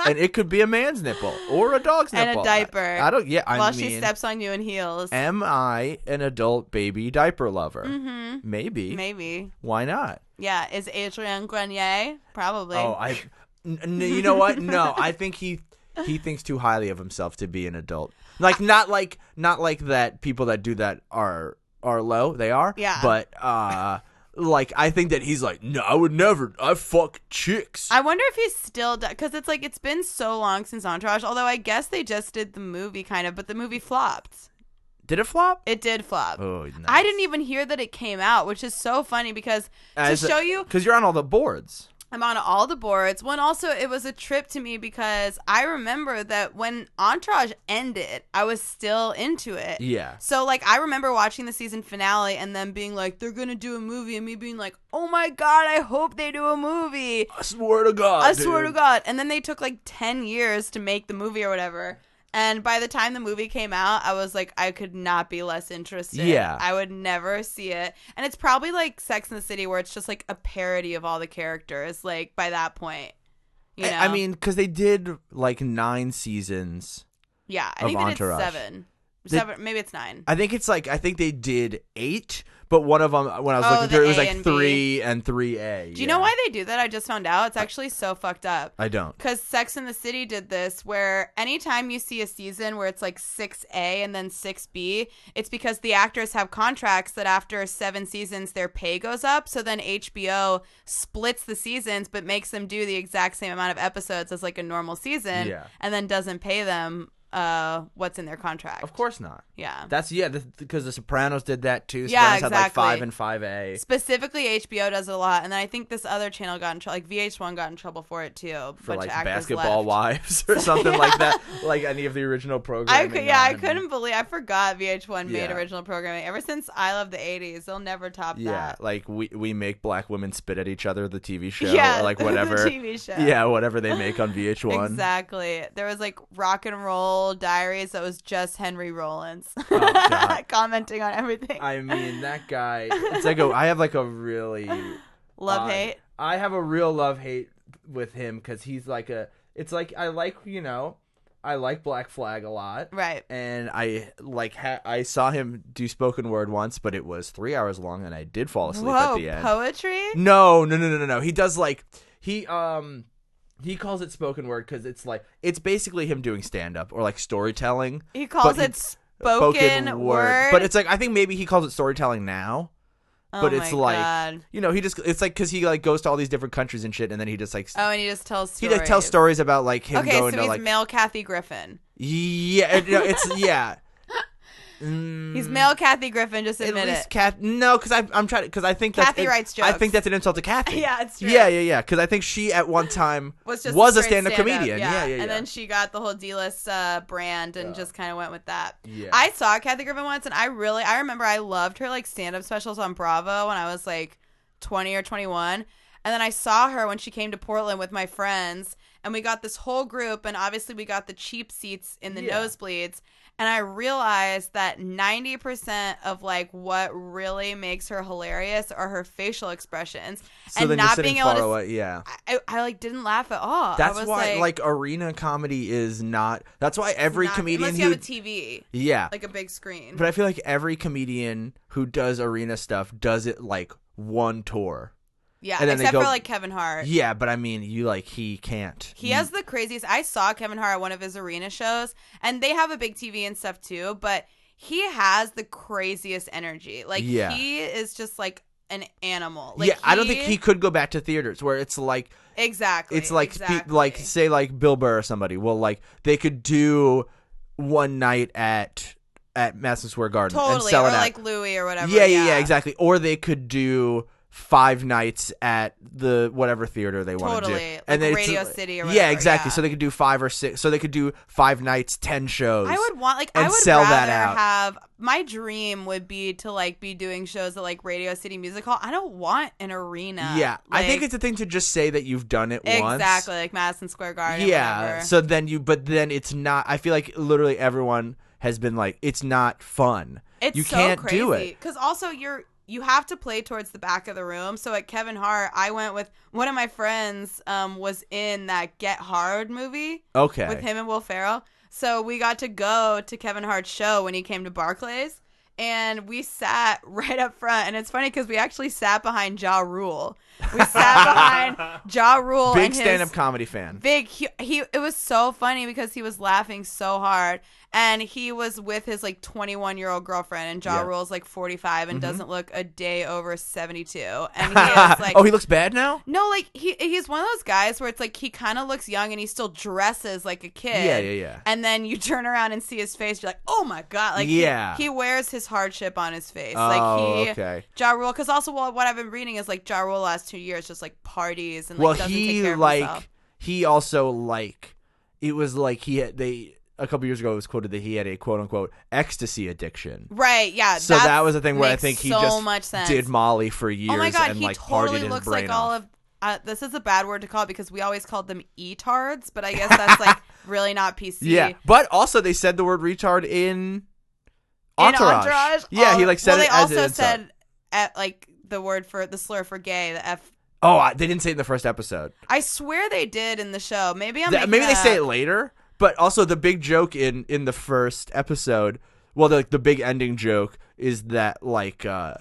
and it could be a man's nipple or a dog's And a nipple. diaper. I, I don't. Yeah, I While mean, she steps on you in heels. am I an adult baby diaper lover? Mm-hmm. Maybe. Maybe. Why not? Yeah. Is Adrian Grenier? Probably. Oh, I. N- n- you know what? No, I think he he thinks too highly of himself to be an adult. Like not like not like that. People that do that are are low. They are. Yeah. But uh, like I think that he's like, no, I would never. I fuck chicks. I wonder if he's still because it's like it's been so long since Entourage. Although I guess they just did the movie kind of, but the movie flopped. Did it flop? It did flop. Oh, nice. I didn't even hear that it came out, which is so funny because to show you, because you're on all the boards. I'm on all the boards. One also, it was a trip to me because I remember that when Entourage ended, I was still into it. Yeah. So, like, I remember watching the season finale and then being like, they're going to do a movie, and me being like, oh my God, I hope they do a movie. I swear to God. I swear to dude. God. And then they took like ten years to make the movie or whatever. And by the time the movie came out, I was like, I could not be less interested. Yeah. I would never see it. And it's probably like Sex and the City where it's just like a parody of all the characters, like by that point. You know? I I mean, because they did like nine seasons. yeah, I of think they did Entourage. seven. They- Seven, maybe it's nine. I think it's like I think they did eight, but one of them when I was Oh, looking the through it was A like and B. three and three A. Do you know why they do that? I just found out. It's actually so fucked up. I don't. Because Sex and the City did this where anytime you see a season where it's like six A and then six B, it's because the actors have contracts that after seven seasons their pay goes up. So then H B O splits the seasons but makes them do the exact same amount of episodes as like a normal season Yeah. and then doesn't pay them uh, what's in their contract. Of course not. Yeah. That's yeah, because the Sopranos did that too. Yeah, Sopranos had like exactly. five and five A. Specifically, H B O does it a lot, and then I think this other channel got in trouble. Like V H one got in trouble for it too. For Bunch like of actors Basketball left. Wives or something like that, like any of the original I programming. could, yeah, I on- couldn't believe. I forgot V H one made Yeah. original programming. Ever since I Love the eighties, they'll never top Yeah, that. like we we make black women spit at each other, the T V show, Yeah, or like the whatever T V show. Yeah, whatever they make on V H one. Exactly. There was like Rock and Roll Diaries that was just Henry Rollins Oh, God. commenting on everything. I mean, that guy. It's like a. I have like a really Love odd- hate. I have a real love hate with him because he's like a. It's like I like you know, I like Black Flag a lot. Right. And I like ha- I saw him do spoken word once, but it was three hours long, and I did fall asleep Whoa, at the end. poetry? No, no, no, no, no, no. He does like he um he calls it spoken word because it's like it's basically him doing stand up or like storytelling. He calls but it he- spoken, word. But it's like I think maybe he calls it storytelling now. oh but my it's like God. you know he just it's like because he like goes to all these different countries and shit, and then he just like Oh, and he just tells he stories. like tells stories about like him Okay, going so to he's like male Kathy Griffin. yeah it- no, it's yeah. Mm, He's male Kathy Griffin. Just At admit least it. Kath, no, because I'm trying because I think that's, Kathy it- writes I jokes. think that's an insult to Kathy. Yeah, it's true. Yeah, yeah, yeah. Because I think she at one time Was just was a straight stand-up stand-up, comedian. Yeah, yeah, yeah. And then she got the whole D-list uh, brand and Yeah. just kind of went with that. Yeah. I saw Kathy Griffin once, and I really, I remember I loved her like stand-up specials on Bravo when I was like twenty or twenty-one. And then I saw her when she came to Portland with my friends, and we got this whole group, and obviously we got the cheap seats in the Yeah. nosebleeds. And I realized that ninety percent of like what really makes her hilarious are her facial expressions. so and then not you're sitting being able far to away. Yeah. I, I like didn't laugh at all. That's I was why like, like, arena comedy is not. That's why every not- comedian unless you who have a T V, yeah. like a big screen. But I feel like every comedian who does arena stuff does it like one tour. yeah, and then they except go- for like Kevin Hart. Yeah, but I mean, you like he can't. He has the craziest. I saw Kevin Hart at one of his arena shows, and they have a big T V and stuff too. But he has the craziest energy. Like Yeah. he is just like an animal. Like, yeah, I don't think he could go back to theaters where it's like exactly. it's like pe- exactly. like say like Bill Burr or somebody. Well, like they could do one night at at Madison Square Garden and totally, sell or it out. like Louis or whatever. yeah, yeah, yeah, exactly. Or they could do five nights at the whatever theater they want to do, Totally, like then it's- Radio City or yeah, whatever, exactly. yeah. So they could do five or six. So they could do five nights, ten shows. I would want like and I would sell rather that out. have my dream would be to like be doing shows at like Radio City Music Hall. I don't want an arena. Yeah, I think Like, it's a thing to just say that you've done it once. exactly like Madison Square Garden. Yeah. whatever. So then you, but then it's not. I feel like literally everyone has been like, it's not fun. It's you so can't crazy. do it. Because also you're you have to play towards the back of the room. So at Kevin Hart, I went with one of my friends um, was in that Get Hard movie Okay. with him and Will Ferrell. So we got to go to Kevin Hart's show when he came to Barclays. And we sat right up front. And it's funny because we actually sat behind Ja Rule. We sat behind Ja Rule. Big and his stand-up comedy fan. Big. He, he. It was so funny because he was laughing so hard. And he was with his like twenty-one-year-old girlfriend. And Ja Yeah. Rule's like forty-five and Mhm. doesn't look a day over seventy-two. And he is like... oh, he looks bad now? No, like he he's one of those guys where it's like he kind of looks young and he still dresses like a kid. Yeah, yeah, yeah. And then you turn around and see his face, you're like, oh my god, like Yeah. he, he wears his hardship on his face. Oh, like he, okay. Ja Rule, because also well, what I've been reading is like Ja Rule the last two years just like parties and like Well, doesn't take he care of like himself. he also like it was like he had they a couple years ago it was quoted that he had a quote unquote ecstasy addiction. Right? Yeah. So that's- that was the thing where I makes think he so just much sense. did Molly for years Oh my god, and he like totally partied his looks brain like all off. of. Uh, this is a bad word to call because we always called them e-tards, but I guess that's like really not P C. Yeah, but also they said the word retard in In Entourage. Entourage? Yeah, Oh, he like said well, it they as also an insult. said at like the word for the slur for gay, the F. Oh, I- they didn't say it in the first episode. I swear they did in the show. Maybe I'm Th- making maybe they that say up. it later, but also the big joke in in the first episode, well, the the big ending joke is that like uh,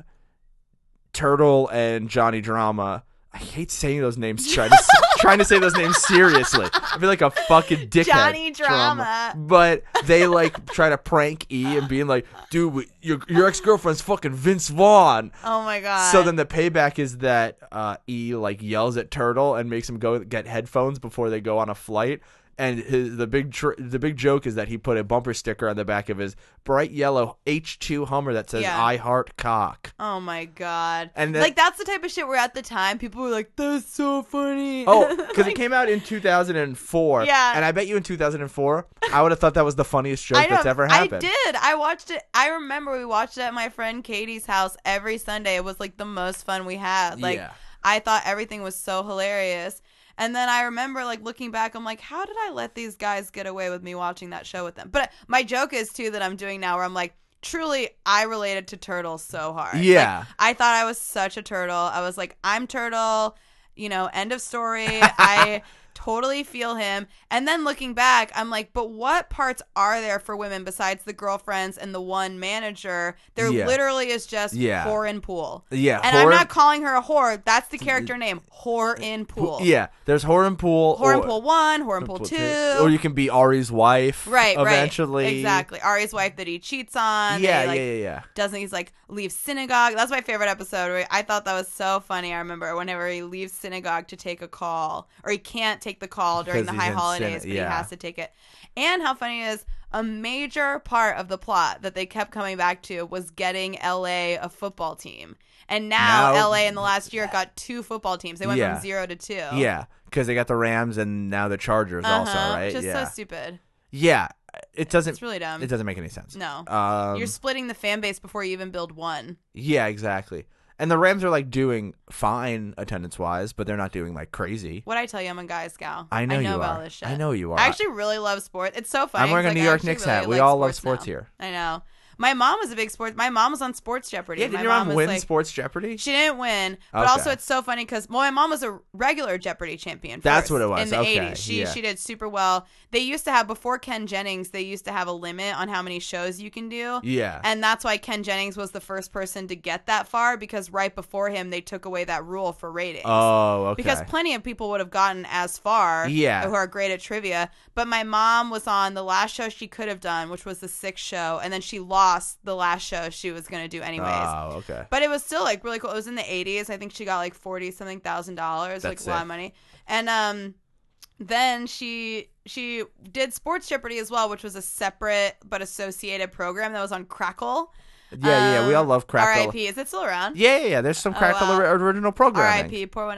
Turtle and Johnny Drama. I hate saying those names. Trying to s- trying to say those names seriously. I feel like a fucking dickhead. Johnny Drama. But they like try to prank E and being like, "Dude, we- your your ex girlfriend's fucking Vince Vaughn." Oh my god. So then the payback is that uh, E like yells at Turtle and makes him go get headphones before they go on a flight. And his, the big tr- the big joke is that he put a bumper sticker on the back of his bright yellow H two Hummer that says Yeah. "I heart cock." Oh my god. And that- like that's the type of shit where at the time people were like, "That's so funny." Oh, because Like, it came out in two thousand four. Yeah. And I bet you in two thousand four, I would have thought that was the funniest joke I know, that's ever happened. I did. I watched it. I remember we watched it at my friend Katie's house every Sunday. It was like the most fun we had. Like Yeah. I thought everything was so hilarious. And then I remember like looking back, I'm like, how did I let these guys get away with me watching that show with them? But my joke is too that I'm doing now where I'm like, truly, I related to Turtle so hard. Yeah. Like, I thought I was such a turtle. I was like, I'm Turtle, you know, end of story. I totally feel him. And then looking back, I'm like, but what parts are there for women besides the girlfriends and the one manager? There Yeah. literally is just Yeah. whore in pool. Yeah, And whore- I'm not calling her a whore. That's the character name. Whore in pool. Yeah, there's Whore in Pool. Whore in or- pool one, whore in pool two. Or you can be Ari's wife. Right, eventually. right. Exactly. Ari's wife that he cheats on. Yeah, that he, like, yeah, yeah, yeah. doesn't he's like leaves synagogue. That's my favorite episode. Where I thought that was so funny. I remember whenever he leaves synagogue to take a call, or he can't take the call during Because the he's high in holidays, syn- but yeah. he has to take it. And how funny is a major part of the plot that they kept coming back to was getting L A a football team. And now, Now- L A in the last year got two football teams. They went Yeah. from zero to two. Yeah, because they got the Rams and now the Chargers also, Uh-huh. right? Just yeah. so stupid. Yeah, it doesn't. It's really dumb. It doesn't make any sense. No. Um, You're splitting the fan base before you even build one. yeah, exactly. And the Rams are like doing fine attendance wise, but they're not doing like crazy. What I tell you, I'm a guy's gal. I know, I know you about are. this shit. I know you are. I actually really love sports. It's so funny. I'm wearing a Like, New I York actually Knicks really hat. We like all love sports sports now. here. I know. My mom was a big sports. My mom was on Sports Jeopardy. Yeah, did my your mom was win like, Sports Jeopardy? She didn't win, but Okay. also it's so funny because well, my mom was a regular Jeopardy champion. That's first what it was. in the Okay, eighties. She yeah. she did super well. They used to have before Ken Jennings. They used to have a limit on how many shows you can do. Yeah. And that's why Ken Jennings was the first person to get that far because right before him they took away that rule for ratings. Oh, okay. Because plenty of people would have gotten as far Yeah. who are great at trivia. But my mom was on the last show she could have done, which was the sixth show, and then she lost the last show she was going to do anyways. Oh, okay. But it was still like really cool. It was in the eighties. I think she got like forty something thousand dollars, like That's a lot sick. of money. And um, then she she did Sports Jeopardy as well, which was a separate but associated program that was on Crackle. Yeah, yeah, we all love Crackle. R I P Is it still around? Yeah, yeah, yeah. There's some Oh, Crackle wow. ori- original programming. R I P Pour one out.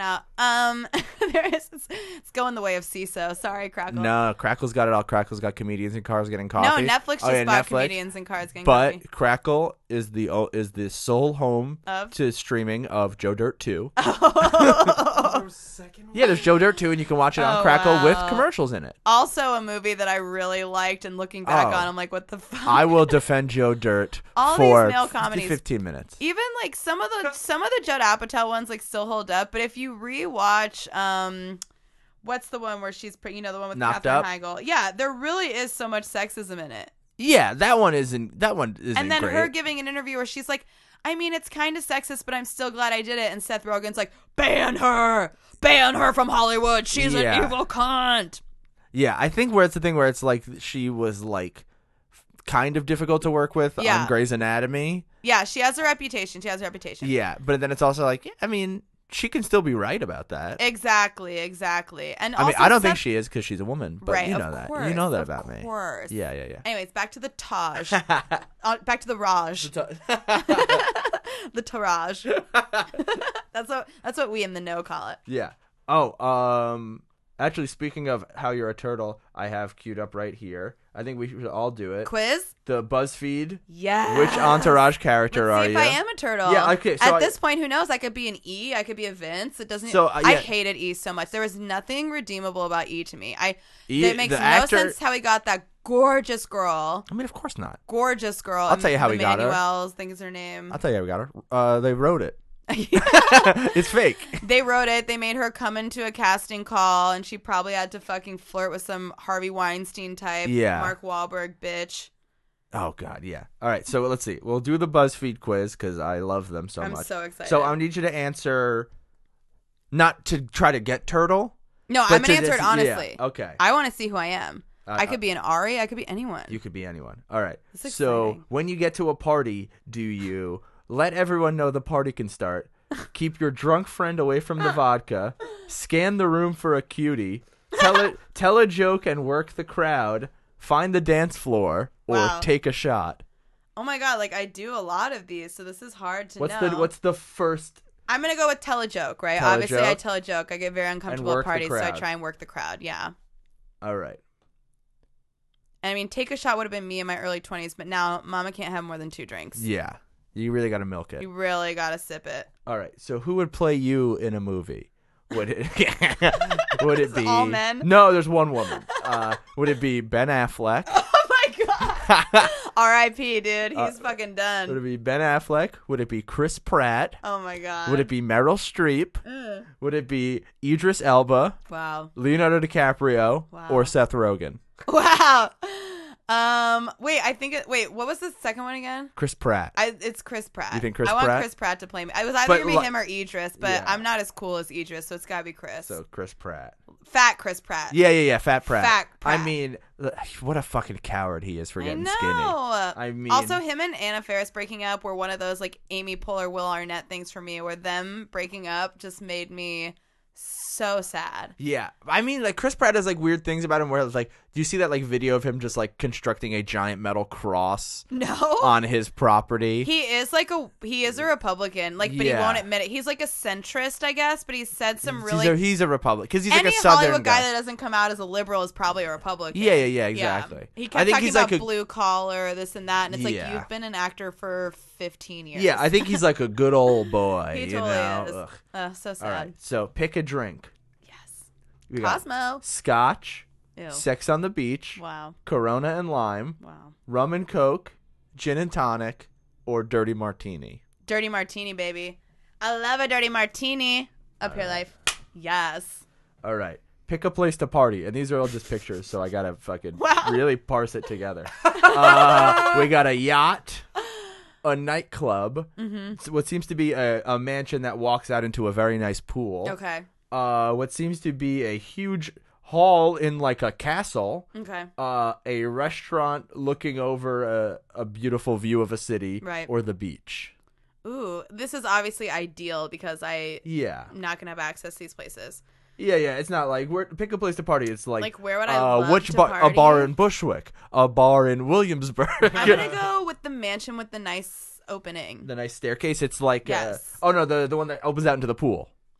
Um, there is. It's, it's going the way of C I S O. Sorry, Crackle. No, Crackle's got it all. Crackle's got comedians in cars getting coffee. No, Netflix just oh, yeah, bought Netflix. comedians and cars getting But coffee. Crackle is the oh, is the sole home Of? to streaming of Joe Dirt two. Oh. Yeah, there's Joe Dirt two, and you can watch it on Oh, Crackle with wow. commercials in it. Also, a movie that I really liked, and looking back Oh. on, I'm like, what the fuck? I will defend Joe Dirt All for these male fifty, comedies. fifteen minutes. Even like some of the some of the Judd Apatow ones like still hold up, but if you rewatch, um, what's the one where she's pre- you know the one with Knocked Katherine Up? Heigl? Yeah, there really is so much sexism in it. Yeah, that one isn't. That one isn't And then great. her giving an interview where she's like, I mean, it's kind of sexist, but I'm still glad I did it. And Seth Rogen's like, ban her, ban her from Hollywood. She's Yeah. an evil cunt. Yeah, I think where it's the thing where it's like she was like kind of difficult to work with Yeah. on Grey's Anatomy. Yeah, she has a reputation. She has a reputation. Yeah, but then it's also like, yeah, I mean, she can still be right about that. Exactly, exactly. And I mean, also I don't Seth- think she is because she's a woman, but right, you know of that. course, You know that of about me. course. Yeah, yeah, yeah. Anyways, back to the Taj. uh, back to the Raj. The Taraj. that's what that's what we in the know call it. Yeah. Oh, um, actually, speaking of how you're a turtle, I have queued up right here. I think we should all do it. Quiz? The BuzzFeed. Yeah. Which Entourage character Let's are see if you? I am a turtle. Yeah, okay, so At I- this point, who knows? I could be an E. I could be a Vince. It doesn't. So, uh, I yeah. hated E so much. There was nothing redeemable about E to me. I. E- it makes the no actor- sense how he got that gorgeous girl. I mean, of course not. Gorgeous girl. I'll tell you how he got her. Emmanuel's, think is her name. I'll tell you how we got her. Uh, they wrote it. It's fake. They wrote it. They made her come into a casting call, and she probably had to fucking flirt with some Harvey Weinstein type, Yeah. Mark Wahlberg bitch. Oh God, yeah. All right, so let's see. We'll do the BuzzFeed quiz because I love them so I'm much. so excited. So I need you to answer, not to try to get turtle. No, but I'm gonna to answer just- it honestly. Yeah, okay. I want to see who I am. Uh, I could be an Ari. I could be anyone. You could be anyone. All right. This is So exciting. when you get to a party, do you let everyone know the party can start? Keep your drunk friend away from the vodka. Scan the room for a cutie. Tell it. Tell a joke and work the crowd. Find the dance floor or Wow. take a shot. Oh my god, like I do a lot of these, so this is hard to What's know. the What's the first? I'm gonna go with tell a joke, right? Tell a Obviously, I joke. tell a joke. I get very uncomfortable work at the parties, so I crowd. try and work the crowd. Yeah. All right. And I mean, take a shot would have been me in my early twenties, but now Mama can't have more than two drinks. Yeah. You really got to milk it. You really gotta sip it. All right. So who would play you in a movie? Would it Would it be all men? No, there's one woman. Uh, would it be Ben Affleck? Oh my god. R I P dude. He's Uh, fucking Would done. it be Ben Affleck? Would it be Chris Pratt? Oh my god. Would it be Meryl Streep? Ugh. Would it be Idris Elba, Wow. Leonardo DiCaprio, Wow. or Seth Rogen? Wow. Um. Wait. I think. It, wait. What was the second one again? Chris Pratt. I, it's Chris Pratt. You think Chris I want Pratt? Chris Pratt to play me. I was either But gonna be li- him or Idris, but Yeah. I'm not as cool as Idris, so it's gotta be Chris. So Chris Pratt. Fat Chris Pratt. Yeah, yeah, yeah. Fat Pratt. Fat Pratt. I mean, ugh, what a fucking coward he is for I getting know. skinny. I mean, also him and Anna Faris breaking up were one of those like Amy Poehler, Will Arnett things for me, where them breaking up just made me so sad. Yeah, I mean, like Chris Pratt has like weird things about him. Where it's like, do you see that like video of him just like constructing a giant metal cross No. on his property? He is like a he is a Republican, like, but he Yeah. won't admit it. He's like a centrist, I guess, but he said some really he's a, he's a Republican because he's any like a Southern Hollywood guy guy. that doesn't come out as a liberal is probably a Republican. Yeah, yeah, yeah, exactly. He I kept think talking he's about like a- blue collar, this and that, and it's Yeah. like you've been an actor for fifteen years. Yeah, I think he's like a good old boy. he you totally know? is. Ugh. Uh, so sad. All right, so pick a drink. Yes. We got Cosmo. Scotch, Ew. Sex on the Beach, Wow. Corona and Lime, Wow. Rum and Coke, Gin and Tonic, or Dirty Martini. Dirty martini, baby. I love a dirty martini. Up your life. Yes. All right. Pick a place to party. And these are all just pictures, so I got to fucking Wow. really parse it together. uh, we got a yacht, a nightclub, mm-hmm. what seems to be a, a mansion that walks out into a very nice pool. Okay. Uh, what seems to be a huge hall in like a castle. Okay. Uh, a restaurant looking over a, a beautiful view of a city. Right. Or the beach. Ooh, this is obviously ideal because I Yeah. am not gonna have access to these places. Yeah, yeah. It's not like we're pick a place to party. It's like Like, where would I uh, love which to bar? A party? bar in Bushwick, a bar in Williamsburg. I'm gonna go with the mansion with the nice opening. The nice staircase. It's like Yes. uh, oh no, the the one that opens out into the pool.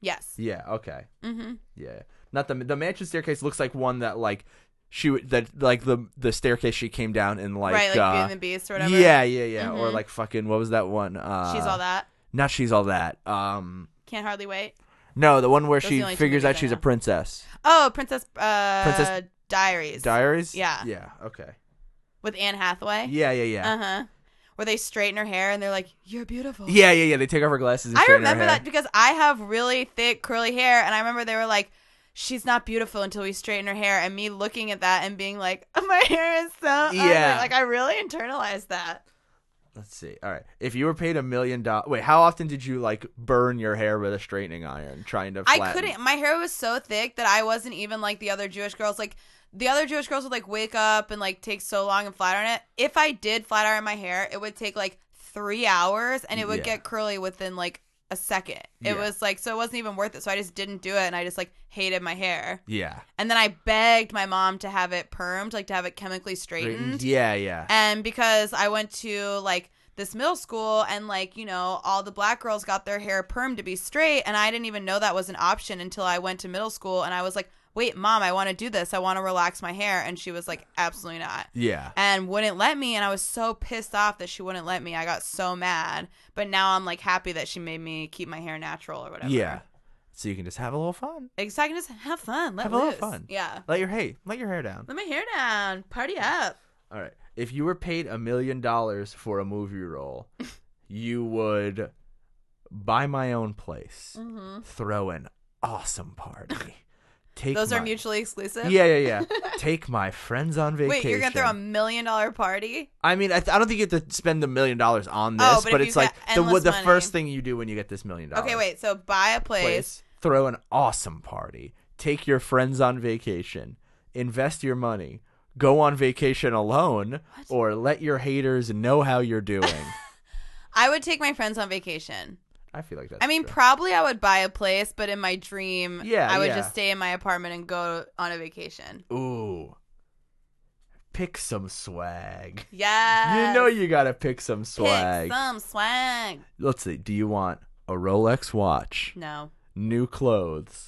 Yes. Yeah. Okay. Mm-hmm. Yeah. Not the the mansion staircase looks like one that like she would that like the the staircase she came down in like right, like uh, Beauty and the Beast or whatever. Yeah, yeah, yeah. Or Mhm. like fucking what was that one? Uh, She's All That. Not She's All That. Um, Can't Hardly Wait. no, the one where Those are she the only two figures movies out I she's a know. princess. Oh, Princess. Uh, Princess Diaries. Diaries. Yeah. Yeah. Okay. With Anne Hathaway. Yeah, yeah, yeah. Uh huh. Where they straighten her hair and they're like, "You're beautiful." Yeah, yeah, yeah. They take off her glasses. And I straighten her remember hair. that because I have really thick curly hair, and I remember they were like, "She's not beautiful until we straighten her hair," and me looking at that and being like, "My hair is so ugly." Yeah. Like I really internalized that. Let's see. All right. If you were paid a million dollars, wait, how often did you like burn your hair with a straightening iron trying to flatten? I couldn't. My hair was so thick that I wasn't even like the other Jewish girls. Like the other Jewish girls would like wake up and like take so long and flat iron it. If I did flat iron my hair, it would take like three hours and it would Yeah. get curly within like a second. It Yeah. was like, so it wasn't even worth it. So I just didn't do it, and I just like hated my hair. Yeah. And then I begged my mom to have it permed, like to have it chemically straightened. Yeah, yeah. And because I went to like this middle school and like, you know, all the black girls got their hair permed to be straight, and I didn't even know that was an option until I went to middle school, and I was like, wait, Mom, I want to do this. I want to relax my hair. And she was like, absolutely not. Yeah. And wouldn't let me, and I was so pissed off that she wouldn't let me. I got so mad. But now I'm like happy that she made me keep my hair natural or whatever. Yeah. So you can just have a little fun. Because I can just have fun. Let Have a little loose. fun. Yeah. Let your hey, let your hair down. Let my hair down. Party up. All right. If you were paid a million dollars for a movie role, you would buy my own place, Mm-hmm. throw an awesome party. Take Those my, are mutually exclusive? Yeah, yeah, yeah. Take my friends on vacation. Wait, you're going to throw a million dollar party? I mean, I, th- I don't think you have to spend the million dollars on this, Oh, but but, if it's you like got the endless the money. first thing you do when you get this million dollars. Okay, wait. So buy a place. Place, throw an awesome party. Take your friends on vacation. Invest your money. Go on vacation alone, or let your haters know how you're doing. I would take my friends on vacation. I feel like that's I mean, true. probably I would buy a place, but in my dream, Yeah, I would yeah. just stay in my apartment and go on a vacation. Ooh. Pick some swag. Yeah. You know you gotta pick some swag. Pick some swag. Let's see. Do you want a Rolex watch? No. New clothes,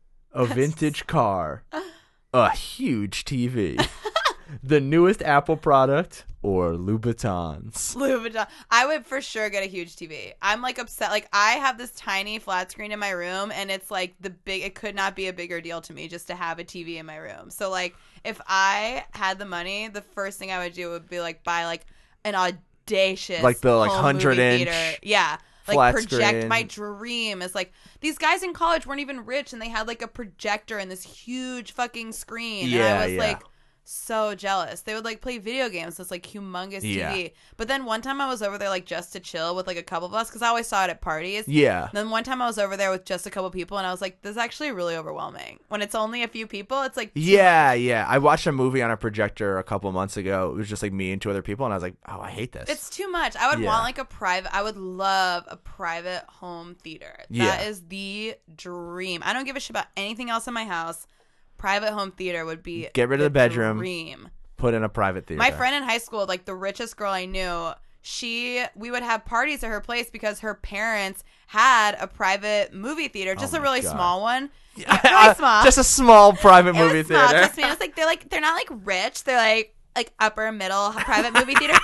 a vintage car, a huge T V, the newest Apple product, or Louboutins? Louis Vuitton. I would for sure get a huge T V. I'm like upset. Like I have this tiny flat screen in my room, and it's like the big. It could not be a bigger deal to me just to have a T V in my room. So like, if I had the money, the first thing I would do would be like buy like an audacious Like the, like, home one hundred movie inch theater. Yeah. Like flat project screen. my dream is like these guys in college weren't even rich, and they had like a projector and this huge fucking screen. and Yeah, I was yeah. like so jealous. They would like play video games. This like humongous Yeah. T V. But then one time I was over there like just to chill with like a couple of us because I always saw it at parties. Yeah. Then one time I was over there with just a couple people, and I was like, this is actually really overwhelming. When it's only a few people, it's like Yeah, yeah. I watched a movie on a projector a couple months ago. It was just like me and two other people, and I was like, oh, I hate this. it's too much. I would Yeah. want like a private. I would love a private home theater. That Yeah. is the dream. I don't give a shit about anything else in my house. Private home theater would be Get rid of the bedroom. Dream. Put in a private theater. My friend in high school, like the richest girl I knew, she we would have parties at her place because her parents had a private movie theater, just Oh a my really God. small one. Yeah, really small. Just a small private It movie was small. theater. Just me. It was like they're like they're not like rich. They're like like upper middle private movie theater.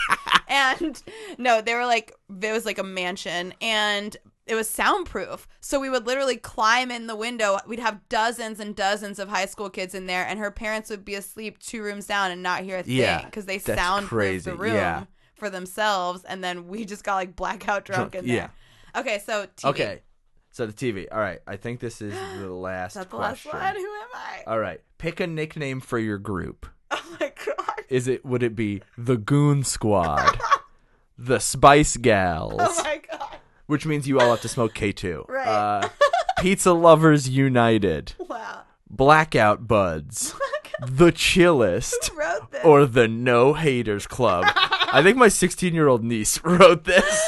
And no, they were like it was like a mansion, and it was soundproof. So we would literally climb in the window. We'd have dozens and dozens of high school kids in there, and her parents would be asleep two rooms down and not hear a thing Yeah, because they that's soundproof crazy. the room Yeah. for themselves. And then we just got like blackout drunk in there. Yeah. Okay, so T V. Okay. So the T V. All right. I think this is the last Is that the question. last one? Who am I? All right. Pick a nickname for your group. Oh my god. Is it would it be the Goon Squad, the Spice Gals, Oh my god. which means you all have to smoke K two. Right. Uh, Pizza Lovers United, Wow. Blackout Buds, the Chillest, Who wrote this? or the No Haters Club. I think my sixteen-year-old niece wrote this.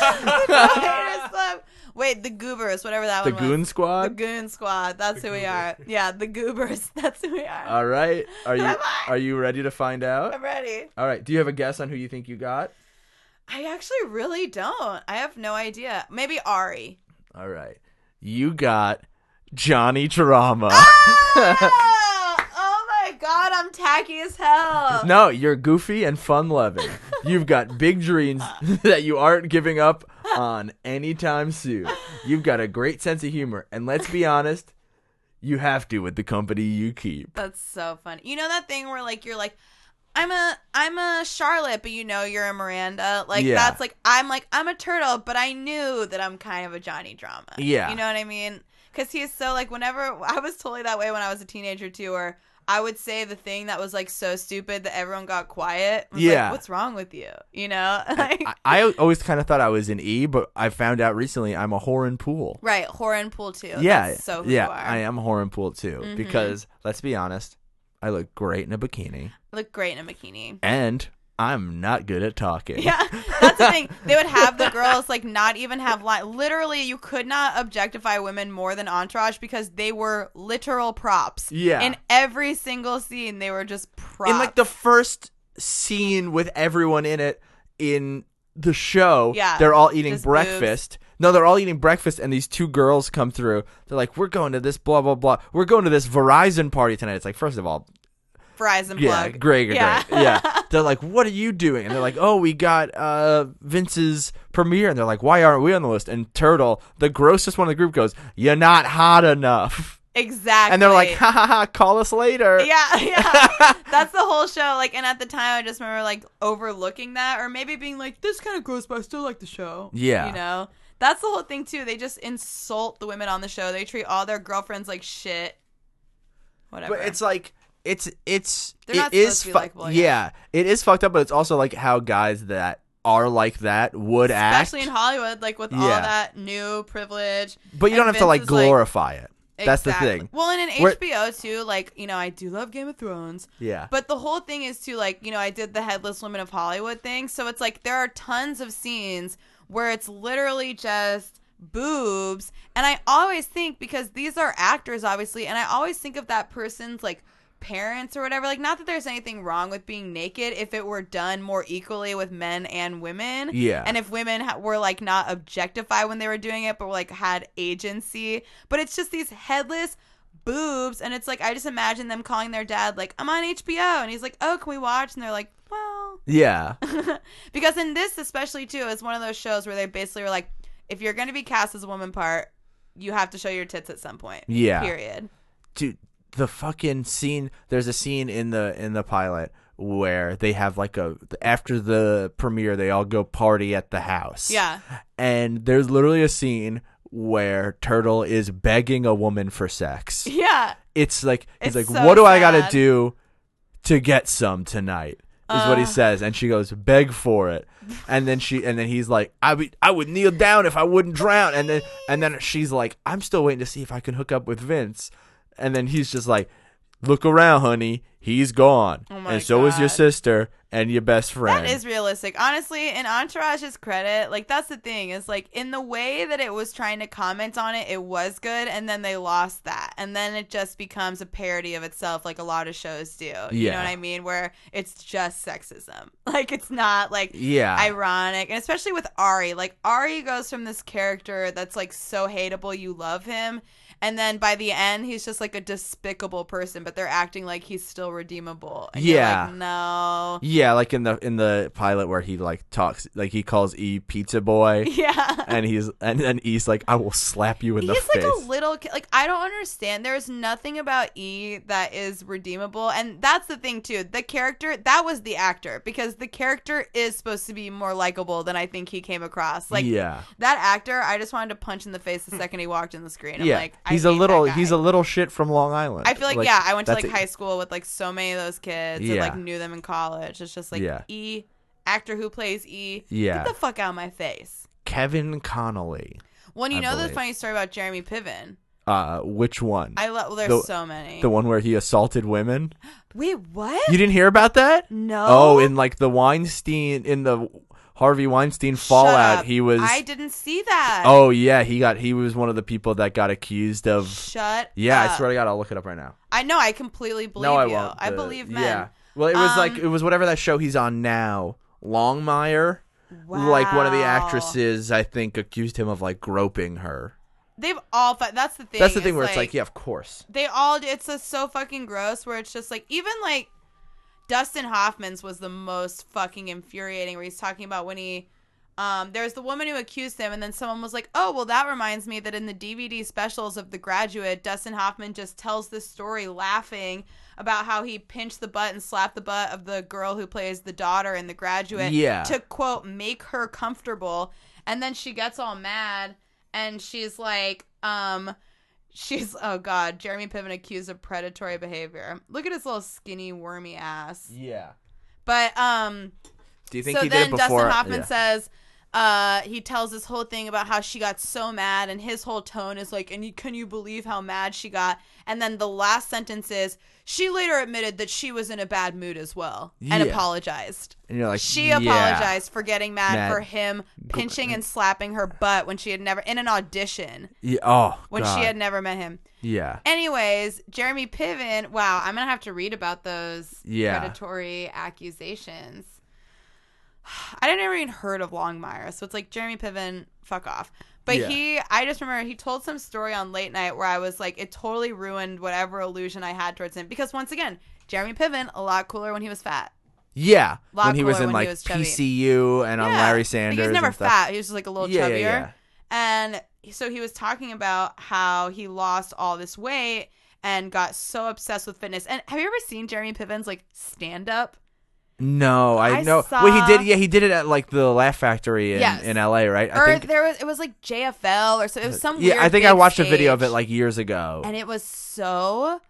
Haters Club. Wait, the Goobers, whatever that The one was. Goon The Squad. Goon Squad. That's who we are. Yeah, the Goobers. That's who we are. All right. Are you Am I? are you ready to find out? I'm ready. All right. Do you have a guess on who you think you got? I actually really don't. I have no idea. Maybe Ari. All right. You got Johnny Drama. Ah! Oh my god, I'm tacky as hell. No, you're goofy and fun-loving. You've got big dreams that you aren't giving up on anytime soon. You've got a great sense of humor, and let's be honest, you have to with the company you keep. That's so funny. You know that thing where like you're like, I'm a I'm a Charlotte, but you know you're a Miranda. Like Yeah. that's like I'm like I'm a Turtle, but I knew that I'm kind of a Johnny Drama. Yeah. You know what I mean? Because he's so like whenever I was totally that way when I was a teenager too, where I would say the thing that was like so stupid that everyone got quiet. I was Yeah. like, what's wrong with you? You know? Like, I, I always kind of thought I was an E, but I found out recently I'm a whore and pool. right, whore and pool too. Yeah, That's so who yeah, you are. I am a whore and pool too. Mhm. Because let's be honest, I look great in a bikini, Look great in a bikini. and I'm not good at talking. Yeah, that's the thing. They would have the girls like not even have line. Literally, you could not objectify women more than Entourage because they were literal props. Yeah. In every single scene, they were just props. In like the first scene with everyone in it in the show, Yeah, they're all eating just breakfast. No, they're all eating breakfast, and these two girls come through. They're like, "We're going to this blah blah blah. We're going to this Verizon party tonight." It's like, first of all, Verizon yeah, plug. great, great, Yeah. great. Yeah. They're like, "What are you doing?" And they're like, "Oh, we got uh, Vince's premiere." And they're like, "Why aren't we on the list?" And Turtle, the grossest one in the group, goes, "You're not hot enough." Exactly. And they're like, "Ha ha ha! Call us later." Yeah, yeah. That's the whole show. Like, and at the time, I just remember like overlooking that, or maybe being like, "This kind of gross, but I still like the show." Yeah. you know, that's the whole thing too. They just insult the women on the show. They treat all their girlfriends like shit. Whatever. But it's like it's it's They're it not is supposed to be fu- likable, yeah. yeah. It is fucked up, but it's also like how guys that are like that would Especially act. in Hollywood, like with all Yeah. that new privilege. But you don't And have to like Vince is, like- glorify it. That's the Exactly. thing. Well, and in We're- H B O too, like, you know, I do love Game of Thrones. Yeah. But the whole thing is too, like, you know, I did the Headless Women of Hollywood thing. So it's like there are tons of scenes where it's literally just boobs. And I always think, because these are actors, obviously, and I always think of that person's, like, parents or whatever. Like, not that there's anything wrong with being naked if it were done more equally with men and women. Yeah. And if women ha- were, like, not objectified when they were doing it, but were, like, had agency. But it's just these headless boobs, and it's like I just imagine them calling their dad like, "I'm on H B O," and he's like, "Oh, can we watch?" And they're like, "Well," Yeah. because in this especially too, it's one of those shows where they basically were like, if you're going to be cast as a woman part, you have to show your tits at some point. Yeah. Period. Dude, the fucking scene, there's a scene in the in the pilot where they have like a after the premiere they all go party at the house. Yeah. And there's literally a scene where Turtle is begging a woman for sex. Yeah. It's like he's It's like, so "What do I got to sad. do to get some tonight?" Is what he Uh. says, and she goes, "Beg for it." And then she and then he's like, "I would I would kneel down if I wouldn't drown." And then and then she's like, "I'm still waiting to see if I can hook up with Vince." And then he's just like, "Look around, honey. He's gone. Oh my and so is your God. sister and your best friend." That is realistic. Honestly, in Entourage's credit, like, that's the thing, is like in the way that it was trying to comment on it, it was good, and then they lost that. And then it just becomes a parody of itself, like a lot of shows do. You Yeah. know what I mean? Where it's just sexism. Like, it's not like Yeah. ironic. And especially with Ari. Like, Ari goes from this character that's like so hateable you love him. And then by the end, he's just like a despicable person, but they're acting like he's still redeemable. And you're Yeah. like, no. Yeah, like in the in the pilot where he like talks, like he calls E Pizza Boy. Yeah. And he's and then E's like, "I will slap you in the He's face." like a little kid. Like, I don't understand. There's nothing about E that is redeemable. And that's the thing, too. The character, that was the actor. Because the character is supposed to be more likable than I think he came across. Like, Yeah. that actor, I just wanted to punch in the face the second he walked in the screen. I'm yeah, like, I he's a hate little that guy. he's a little shit from Long Island. I feel like, yeah, I went to like that's a- high school with like so many of those kids and Yeah. like knew them in college. It's just like Yeah. E, actor who plays E. Yeah. Get the fuck out of my face. Kevin Connolly. Well, and you I know the believe. funny story about Jeremy Piven. Uh, which one? I love. Well, there's The- so many. The one where he assaulted women. Wait, what? You didn't hear about that? No. Oh, in like the Weinstein, in the Harvey Weinstein Shut fallout, up. he was. I didn't see that. Oh yeah, he got. He was one of the people that got accused of. Shut. Yeah, up. I swear to God, I'll look it up right now. I know. I completely believe no, I you. won't. I The- believe men. Yeah. Well, it was like Um, it was whatever that show he's on now, Longmire. Like one of the Wow. actresses, I think, accused him of like groping her. They've all. Fu- that's the thing. That's the thing is, where it's like, yeah, of course. They all. It's just so fucking gross. Where it's just like, even like Dustin Hoffman's was the most fucking infuriating. Where he's talking about when he. Um, there's the woman who accused him, and then someone was like, oh, well, that reminds me that in the D V D specials of The Graduate, Dustin Hoffman just tells this story laughing about how he pinched the butt and slapped the butt of the girl who plays the daughter in The Graduate Yeah. to, quote, make her comfortable. And then she gets all mad, and she's like, um... She's, oh God, Jeremy Piven accused of predatory behavior. Look at his little skinny, wormy ass. Yeah. But, um... Do you think so he then did it before? Dustin Hoffman yeah. says, uh, he tells this whole thing about how she got so mad, and his whole tone is like, and you, can you believe how mad she got? And then the last sentence is, she later admitted that she was in a bad mood as well, and Yeah. apologized. And you're like, She yeah. apologized for getting mad, Mad. for him pinching and slapping her butt when she had never, in an audition, Yeah. Oh, when God. she had never met him. Yeah. Anyways, Jeremy Piven, wow, I'm going to have to read about those Yeah. predatory accusations. I didn't ever even heard of Longmire, so it's like, Jeremy Piven, fuck off. But Yeah. he, I just remember he told some story on Late Night where I was like, it totally ruined whatever illusion I had towards him. Because once again, Jeremy Piven, a lot cooler when he was fat. Yeah. Lot When he was cooler in when like he was chubby. P C U and on Yeah. Larry Like, Sanders. he was never and stuff. fat. He was just like a little Yeah, chubbier. yeah, And so he was talking about how he lost all this weight and got so obsessed with fitness. And have you ever seen Jeremy Piven's like stand up? No, I, I know. saw- Well, he did. Yeah, he did it at like the Laugh Factory in, Yes. in L A, right? I Or think. there was it was like J F L or so. It was some Yeah, weird I think I big watched a video of it stage. like years ago. And it was so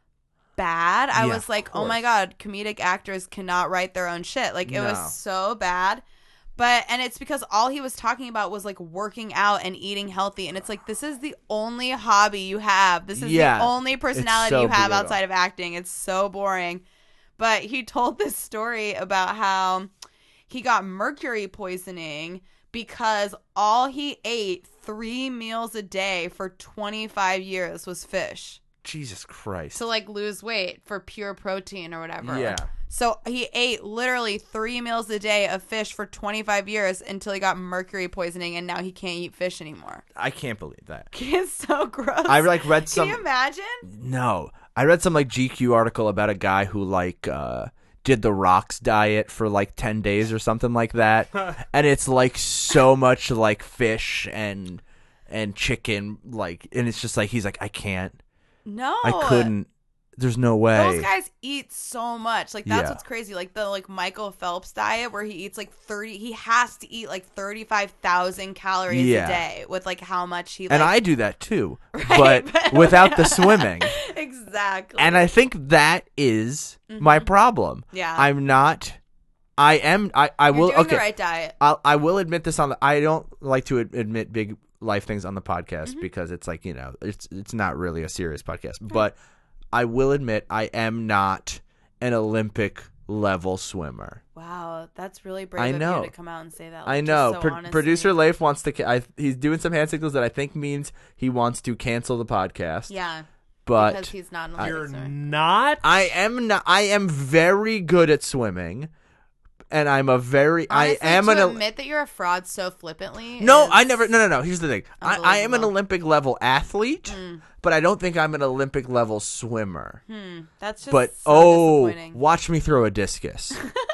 bad. I Yeah, was like, of oh my course. God, comedic actors cannot write their own shit. Like, it No. was so bad. But, and it's because all he was talking about was like working out and eating healthy. And it's like, this is the only hobby you have. This is Yeah, the only personality so you have brutal. outside of acting. It's so boring. But he told this story about how he got mercury poisoning because all he ate three meals a day for twenty-five years was fish. Jesus Christ. To like lose weight for pure protein or whatever. Yeah. So he ate literally three meals a day of fish for twenty-five years until he got mercury poisoning, and now he can't eat fish anymore. I can't believe that. It's so gross. I like read Can some. you imagine? No, I read some like G Q article about a guy who like uh, did the Rocks diet for like ten days or something like that, and it's like so much like fish and and chicken, like, and it's just like he's like I can't, No. I couldn't. There's no way. Those guys eat so much. Like, that's Yeah. what's crazy. Like, the, like, Michael Phelps diet where he eats, like, thirty... He has to eat, like, thirty-five thousand calories Yeah. a day with, like, how much he, like... And I do that too, Right, but but without the without- swimming. Exactly. And I think that is my problem. Mm-hmm. Yeah. I'm not. I am. I. I You're will. doing okay. the right diet. I'll, I will admit this on the. I don't like to ad- admit big life things on the podcast Mm-hmm. because it's like, you know, it's it's not really a serious podcast. But I will admit I am not an Olympic level swimmer. Wow, that's really brave I of know. you to come out and say that. I like, know. just so Pro- honestly. Producer Leif wants to. Ca- I, he's doing some hand signals that I think means he wants to cancel the podcast. Yeah, but because he's not an I- You're Olympic swimmer. not. I am not. I am very good at swimming, and I'm a very. Honestly, I am to an. Ol- admit that you're a fraud so flippantly. No, is- I never. No, no, no. Here's the thing. I, I am an Unbelievable. Olympic level athlete, but I don't think I'm an Olympic level swimmer. Hmm, that's just But so oh, disappointing. watch me throw a discus.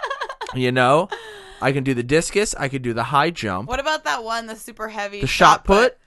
You know, I can do the discus. I can do the high jump, What about that one, the super heavy the shot put.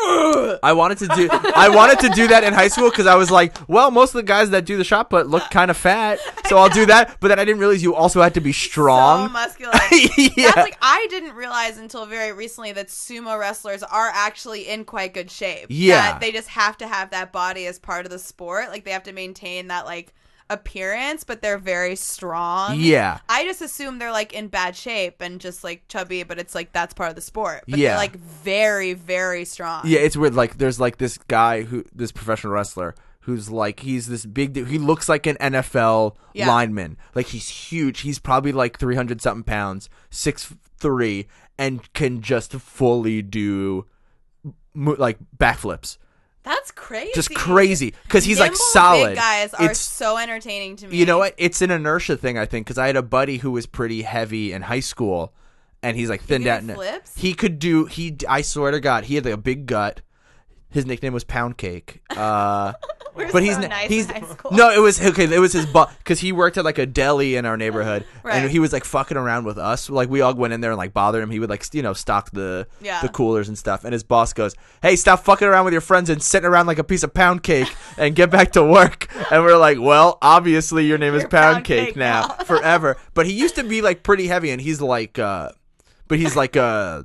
I wanted to do. I wanted to do that in high school because I was like, well, most of the guys that do the shot put look kind of fat, so I'll do that. But then I didn't realize you also had to be So strong. muscular. Yeah. That's like, I didn't realize until very recently that sumo wrestlers are actually in quite good shape. Yeah. That they just have to have that body as part of the sport. Like, they have to maintain that, like, appearance, but they're very strong. Yeah. I just assume they're, like, in bad shape and just, like, chubby, but it's, like, that's part of the sport. But Yeah. they're, like, very, very strong. Yeah, it's weird. Like, there's like this guy who, this professional wrestler, who's like, he's this big dude. He looks like an N F L Yeah. lineman. Like, he's huge. He's probably like three hundred something pounds, six three, and can just fully do mo- like backflips. That's crazy. Just crazy because he's like Nimble solid. Big guys are It's so entertaining to me. you know what? It's an inertia thing, I think, because I had a buddy who was pretty heavy in high school, and he's like thinned could out. do and- flips? He could do. He. I swear to God, he had like a big gut. His nickname was Pound Cake. Uh, We're but so he's nice he's in high school. no, it was okay. It was his boss because he worked at like a deli in our neighborhood, Right. and he was like fucking around with us. Like we all went in there and like bothered him. He would like you know stock the Yeah. the coolers and stuff. And his boss goes, "Hey, stop fucking around with your friends and sitting around like a piece of pound cake and get back to work." And we're like, "Well, obviously your name is You're Pound, Pound Cake, Cake now, now." forever." But he used to be like pretty heavy, and he's like, uh, but he's like uh.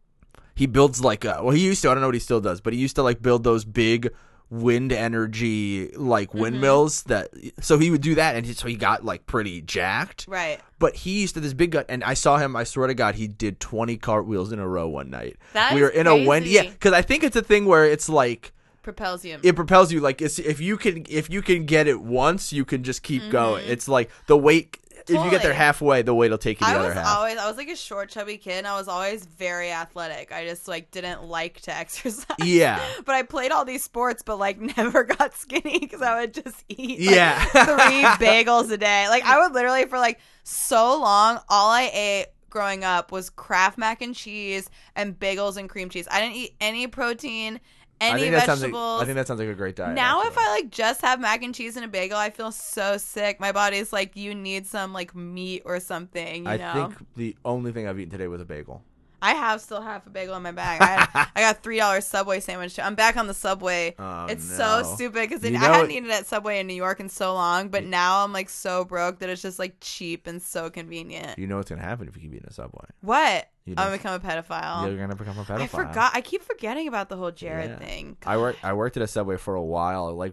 He builds like uh, well he used to I don't know what he still does, but he used to like build those big wind energy like windmills that so he would do that, and he, so he got like pretty jacked. Right. But he used to this big gut, and I saw him. I swear to God, he did twenty cartwheels in a row one night. That we is were in a Wendy, yeah, crazy. because I think it's a thing where it's like Propels you. it propels you. Like it's, if you can if you can get it once, you can just keep going. It's like the weight. If you get there Totally. halfway, the weight will take you the I other was half. always I was like a short, chubby kid. And I was always very athletic. I just like didn't like to exercise. Yeah. But I played all these sports, but like never got skinny because I would just eat like, Yeah. three bagels a day. Like I would literally for like so long, all I ate growing up was Kraft mac and cheese and bagels and cream cheese. I didn't eat any protein, I any think that sounds vegetables. like I think that sounds like a great diet. Now, actually. if I like just have mac and cheese and a bagel, I feel so sick. My body's like, you need some like meat or something. You I know, think the only thing I've eaten today was a bagel. I have still half a bagel in my bag. I, had, I got three dollar Subway sandwich. Too. I'm back on the Subway. Oh, it's no. so stupid because You I know hadn't it- eaten at Subway in New York in so long, but now I'm like so broke that it's just like cheap and so convenient. You know what's gonna happen if you keep eating a Subway. What? You I'm know- gonna become a pedophile. You're gonna become a pedophile. I forgot. I keep forgetting about the whole Jared Yeah. thing. I worked. I worked at a Subway for a while. Like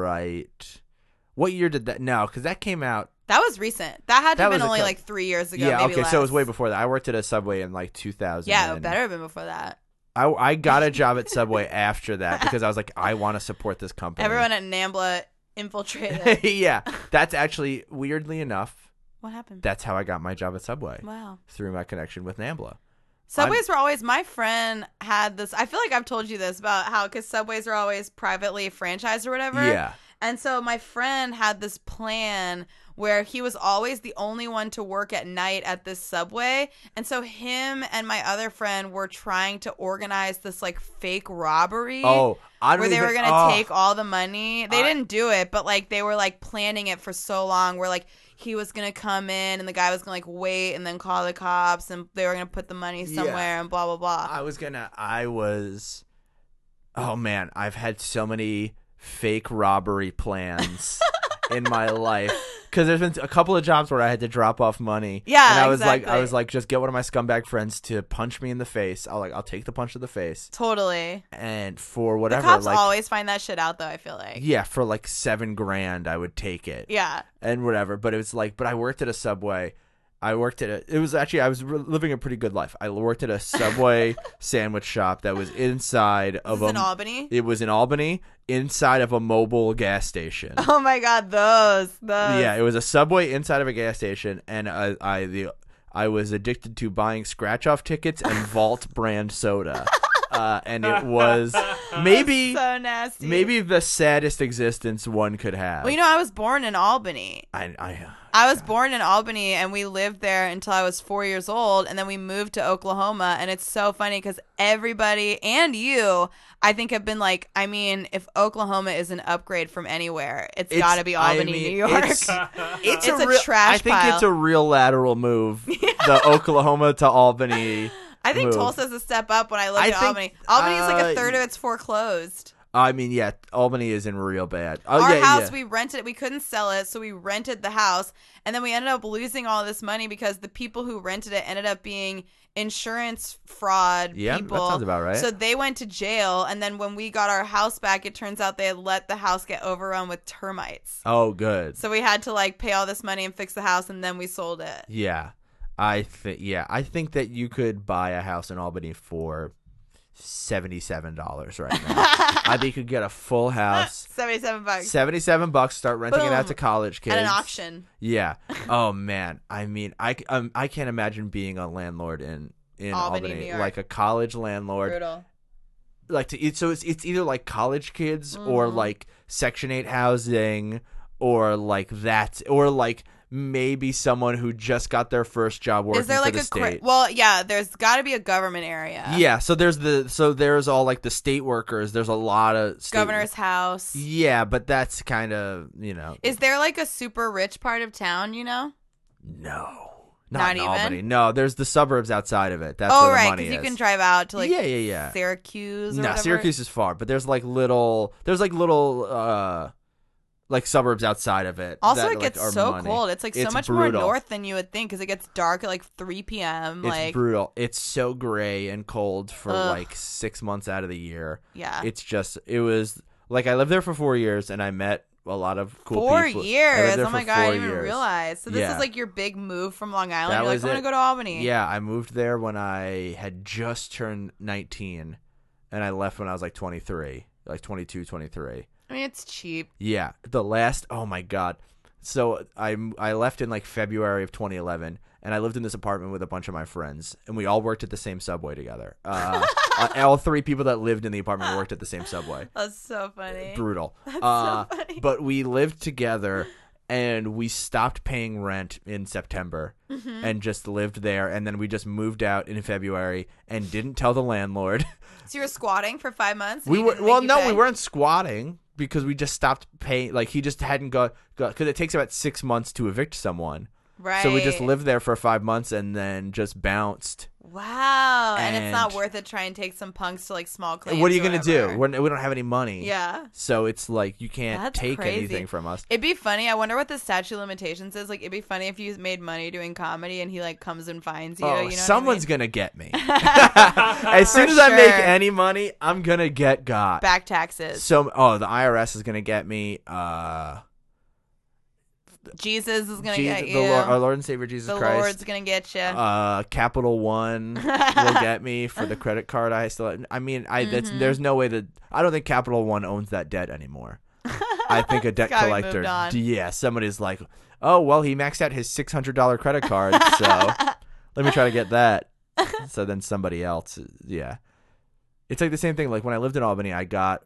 right. What year did that? No, because that came out. That was recent. That had to That have was been a only cou- like three years ago. Yeah. maybe Okay. So it was less. way before that. I worked at a Subway in like two thousand. Yeah, it better have been before that. I I got a job at Subway after that because I was like, I want to support this company. Everyone at NAMBLA infiltrated. yeah. That's actually weirdly enough. What happened? That's how I got my job at Subway. Wow. Through my connection with NAMBLA. Subways were always, my friend had this, I feel like I've told you this about how, because Subways are always privately franchised or whatever. Yeah. And so my friend had this plan where he was always the only one to work at night at this Subway. And so him and my other friend were trying to organize this like fake robbery. Oh, I don't where they even, were going to oh. take all the money. They I- didn't do it, but like they were like planning it for so long where like he was going to come in and the guy was going to like wait and then call the cops and they were going to put the money Yeah. somewhere and blah, blah, blah. I was gonna. I was. Oh man, I've had so many fake robbery plans in my life because there's been a couple of jobs where I had to drop off money. Yeah, and I was like, I exactly. was like, just get one of my scumbag friends to punch me in the face. I'll like, I'll take the punch to the face, Totally. and for The whatever, cops like, always find that shit out though, I feel like. yeah, for like seven grand, I would take it. Yeah. And whatever. But it was like, but I worked at a Subway. I worked at a, it was actually, I was re- living a pretty good life. I worked at a Subway sandwich shop that was inside of This is a, in Albany? it was in Albany, inside of a mobile gas station. Oh my god, those. Those. Yeah, it was a Subway inside of a gas station. And I, I, the, I was addicted to buying scratch off tickets and Vault brand soda. Uh, and it was maybe, So nasty. maybe the saddest existence one could have. Well, you know, I was born in Albany. I, I, I was born in Albany and we lived there until I was four years old. And then we moved to Oklahoma. And it's so funny because everybody and you, I think, have been like, I mean, if Oklahoma is an upgrade from anywhere, it's got to be I Albany, mean, New York. It's, it's, It's a real, trash I think pile. it's a real lateral move. The Oklahoma to Albany. I think move. Tulsa's a step up when I look I at think, Albany. Albany is like a uh, third of its foreclosed. I mean, yeah, Albany is in real bad. Oh, Our yeah, house, yeah. we rented. We couldn't sell it, so we rented the house, and then we ended up losing all this money because the people who rented it ended up being insurance fraud Yeah, that people. sounds about right. So they went to jail, and then when we got our house back, it turns out they had let the house get overrun with termites. Oh, good. So we had to like pay all this money and fix the house, and then we sold it. Yeah, I think. Yeah, I think that you could buy a house in Albany for seventy-seven dollars right now. I think you could get a full house. Seventy-seven bucks Seventy-seven bucks. Start renting it out Boom. to college kids at an auction. Yeah. Oh man. I mean, I um, I can't imagine being a landlord in in Albany, Albany, New York. like a college landlord. Brutal. Like to eat. So it's it's either like college kids or Mhm. like Section Eight housing or like that or like maybe someone who just got their first job working Is there for like the a cra- state. well, yeah, there's got to be a government area. Yeah, so there's the so there's all like the state workers. There's a lot of state Governor's house. Yeah, but that's kind of, you know. Is there like a super rich part of town, you know? No. Not Not, in even? Albany. No, there's the suburbs outside of it. That's Oh, where the right, money because you is. can drive out to like yeah, yeah, yeah. Syracuse or No, whatever. Syracuse is far, but there's like little there's like little uh like suburbs outside of it. Also, that, it like, gets are so money. cold. It's like so It's much brutal. more north than you would think because it gets dark at like three p.m. It's like, brutal. It's so gray and cold for Ugh. like six months out of the year. yeah. It's just it was like I lived there for four years and I met a lot of cool Four people. I lived years. there Oh my for god, I four didn't even years. realize. So this Yeah. is like your big move from Long Island. That You're like, was I'm gonna it. go to Albany. Yeah, I moved there when I had just turned nineteen, and I left when I was like twenty-three, like twenty-two, twenty-three. I mean, it's cheap. Yeah, the last. Oh my god. So I I left in like February of twenty eleven, and I lived in this apartment with a bunch of my friends, and we all worked at the same Subway together. Uh, uh, all three people that lived in the apartment worked at the same Subway. That's so funny. Brutal. That's uh, so funny. But we lived together, and we stopped paying rent in September, Mm-hmm. and just lived there, and then we just moved out in February and didn't tell the landlord. So you were squatting for five months? and We he were didn't well, make you no, pay? we weren't squatting because we just stopped paying. Like he just hadn't got because it takes about six months to evict someone. Right. So we just lived there for five months and then just bounced. Wow. And, it's not And- worth it. Try and take some punks to like small claims. What are you or gonna do? whatever. We're, we don't have any money. Yeah. So it's like you can't That's take crazy. anything from us. It'd be funny. I wonder what the statute of limitations is. Like, it'd be funny if you made money doing comedy and he like comes and finds you. Oh, you know someone's what gonna get me. As soon For as I make sure. any money, I'm gonna get got. I mean? Back taxes. So, oh, the I R S is gonna get me. Uh, Jesus is gonna Jesus, get the you. Lord, our Lord and Savior Jesus the Christ. Lord's gonna get you. Uh, Capital One will get me for the credit card. I still. I mean, I. That's, Mm-hmm. there's no way that I don't think Capital One owns that debt anymore. I think a debt gotta be collector. moved on. Yeah, somebody's like, oh well, he maxed out his six hundred dollar credit card, so let me try to get that. So then somebody else, yeah. It's like the same thing. Like when I lived in Albany, I got,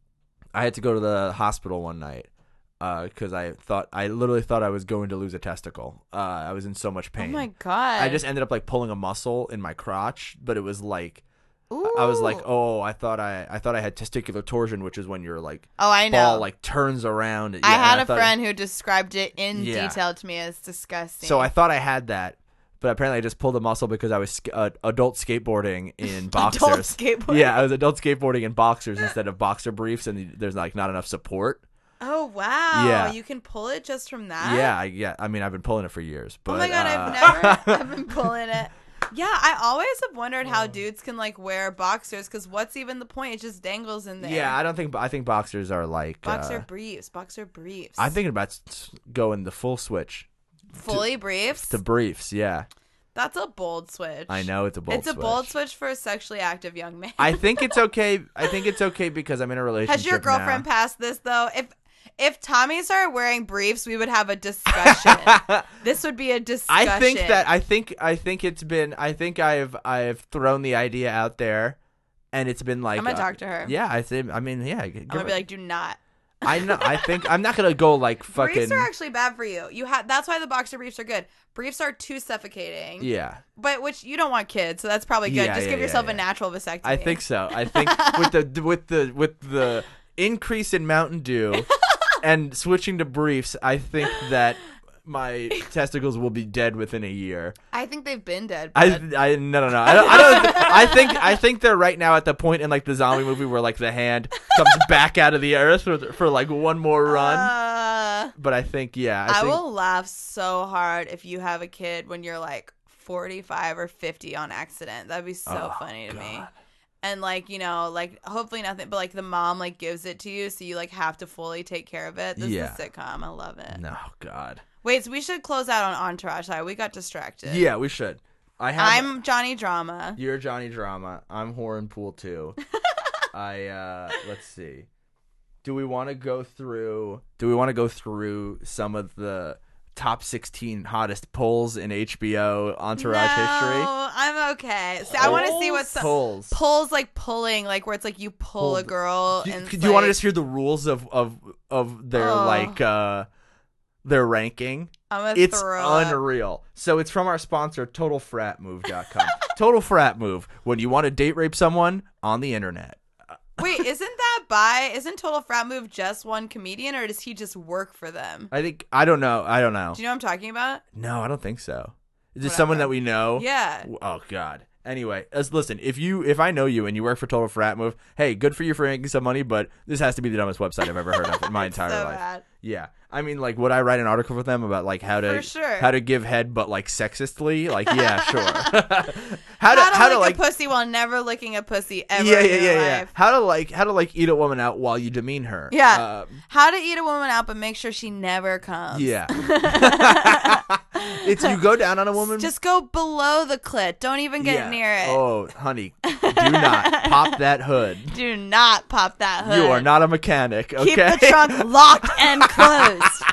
I had to go to the hospital one night because I thought I literally thought I was going to lose a testicle. Uh, I was in so much Oh pain. my god. I just ended up like pulling a muscle in my crotch, but it was like I was like, Ooh. oh, I thought I I thought I had testicular torsion, which is when your like Oh, I know. ball like turns around. I Yeah, had and a thought- friend who described it in Yeah. detail to me as disgusting. So I thought I had that, but apparently I just pulled a muscle because I was sk- uh, adult skateboarding in boxers. Adult skateboarding. Yeah, I was adult skateboarding in boxers instead of boxer briefs, and there's like not enough support. Oh wow! Yeah. You can pull it just from that. Yeah, I, yeah. I mean, I've been pulling it for years. But, oh my god, uh, I've never. I've been pulling it. Yeah, I always have wondered how dudes can like wear boxers because what's even the point? It just dangles in there. Yeah, I don't think. I think boxers are like. boxer uh, briefs, boxer briefs. I'm thinking about s- going the full switch fully briefs. to briefs. Yeah, That's a bold switch. I know it's a bold. It's a switch. bold switch for a sexually active young man. I think it's okay. I think it's okay because I'm in a relationship. Has your girlfriend now. passed this though? If if Tommy started wearing briefs, we would have a discussion. This would be a discussion. I think that I think I think it's been I think I've I've thrown the idea out there, and it's been like I'm gonna uh, talk to her. Yeah, I think I mean yeah. I'm gonna be like, do not. I know. I think I'm not gonna go like fucking. Briefs are actually bad for you. You have that's why the boxer briefs are good. Briefs are too suffocating. Yeah, But which you don't want kids, so that's probably good. Yeah, Just yeah, give yeah, yourself yeah. a natural vasectomy. I think so. I think with the with the with the increase in Mountain Dew and switching to briefs, I think that my testicles will be dead within a year. I think they've been dead. I, But I no no no. I don't. I, don't I think I think they're right now at the point in like the zombie movie where like the hand comes back out of the earth for, for like one more run. Uh, But I think yeah. I, I think, will laugh so hard if you have a kid when you're like forty-five or fifty on accident. That'd be so Oh, funny to me. God. And like, you know, like hopefully nothing, but like the mom like gives it to you, so you like have to fully take care of it. This Yeah. is a sitcom. I love it. No God. Wait, so we should close out on Entourage. Sorry, we got distracted. Yeah, we should. I have. I'm Johnny Drama. You're Johnny Drama. I'm Horan Pool too. I uh let's see. Do we want to go through do we want to go through some of the top sixteen hottest polls in H B O Entourage no, history? I'm okay. See, I want to see what some Polls. pulls like pulling, like where it's like you pull a Hold- girl Do, and do it's you want to like- just hear the rules of of of their Oh. like uh their ranking. I'm gonna It's throw up. unreal. So it's from our sponsor, total frat move dot com. Total Frat Move. When you want to date rape someone on the internet. Wait, isn't that by isn't Total Frat Move just one comedian, or does he just work for them? I think I don't know. I don't know. Do you know what I'm talking about? No, I don't think so. Is this Whatever. someone that we know? Yeah. Oh God. Anyway, as listen, if you if I know you and you work for Total Frat Move, hey, good for you for making some money, but this has to be the dumbest website I've ever heard of in my entire so life. bad. Yeah, I mean, like, would I write an article for them about like how to For sure. how to give head, but like sexistly? Like, yeah, sure. how How to to, how lick to like a pussy while never licking a pussy ever yeah in yeah your yeah yeah life. how to like how to like eat a woman out while you demean her. Yeah. Um, How to eat a woman out but make sure she never comes. yeah. It's you go down on a woman. Just go below the clit. Don't even get yeah. near it. Oh, honey, do not pop that hood. Do not pop that hood. You are not a mechanic, okay? Keep the trunk locked and closed.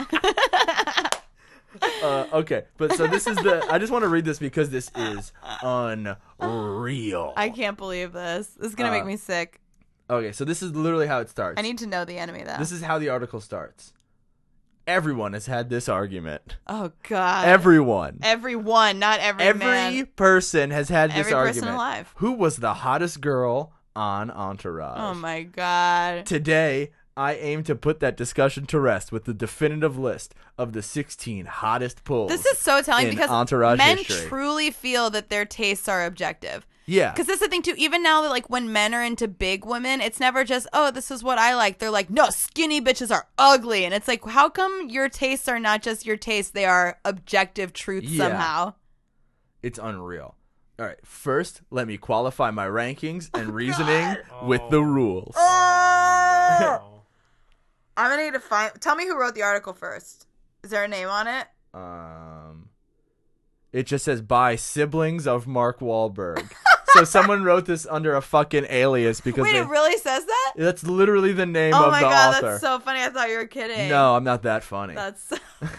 uh, okay, but so this is the. I just want to read this because this is unreal. I can't believe this. This is gonna make Uh, me sick. Okay, so this is literally how it starts. I need to know the enemy though. This is how the article starts. Everyone has had this argument. oh God. Everyone. Everyone, not every, Every man. person has had this Every person argument. alive. Who was the hottest girl on Entourage? Oh my God. Today, I aim to put that discussion to rest with the definitive list of the sixteen hottest pulls. This is so telling in because Entourage men history. truly feel that their tastes are objective. Yeah. Because that's the thing too. Even now, that like when men are into big women, it's never just, oh, this is what I like. They're like, no, skinny bitches are ugly, and it's like, how come your tastes are not just your tastes? They are objective truths Yeah. somehow. It's unreal. All right. First, let me qualify my rankings and reasoning God. with the rules. No. I'm gonna need to find. Tell me who wrote the article first. Is there a name on it? Um, it just says by siblings of Mark Wahlberg. So someone wrote this under a fucking alias because Wait, they, it really says that? that's literally the name Oh of my the God, author. that's so funny. I thought you were kidding. No, I'm not that funny. That's.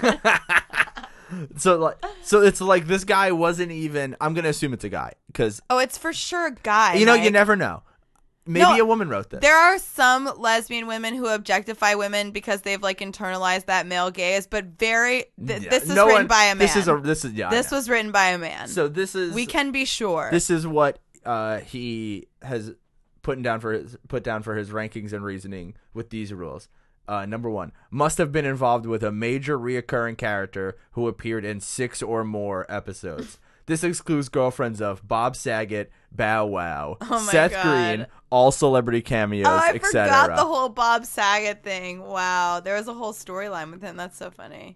So like, so it's like this guy wasn't even. I'm gonna assume it's a guy because Oh, it's for sure a guy. you know you Mike. never know. Maybe No, a woman wrote this. There are some lesbian women who objectify women because they've like internalized that male gaze, but very th- Yeah, this is no written one- by a man. This is a this is yeah. I This know. was written by a man. so this is we can be sure. this is what uh, he has put down for his put down for his rankings and reasoning with these rules. Uh, number one, must have been involved with a major reoccurring character who appeared in six or more episodes. This excludes girlfriends of Bob Saget, Bow Wow, Oh my Seth God. Green, all celebrity cameos, oh, I et forgot cetera. the whole Bob Saget thing. Wow, there was a whole storyline with him. That's so funny.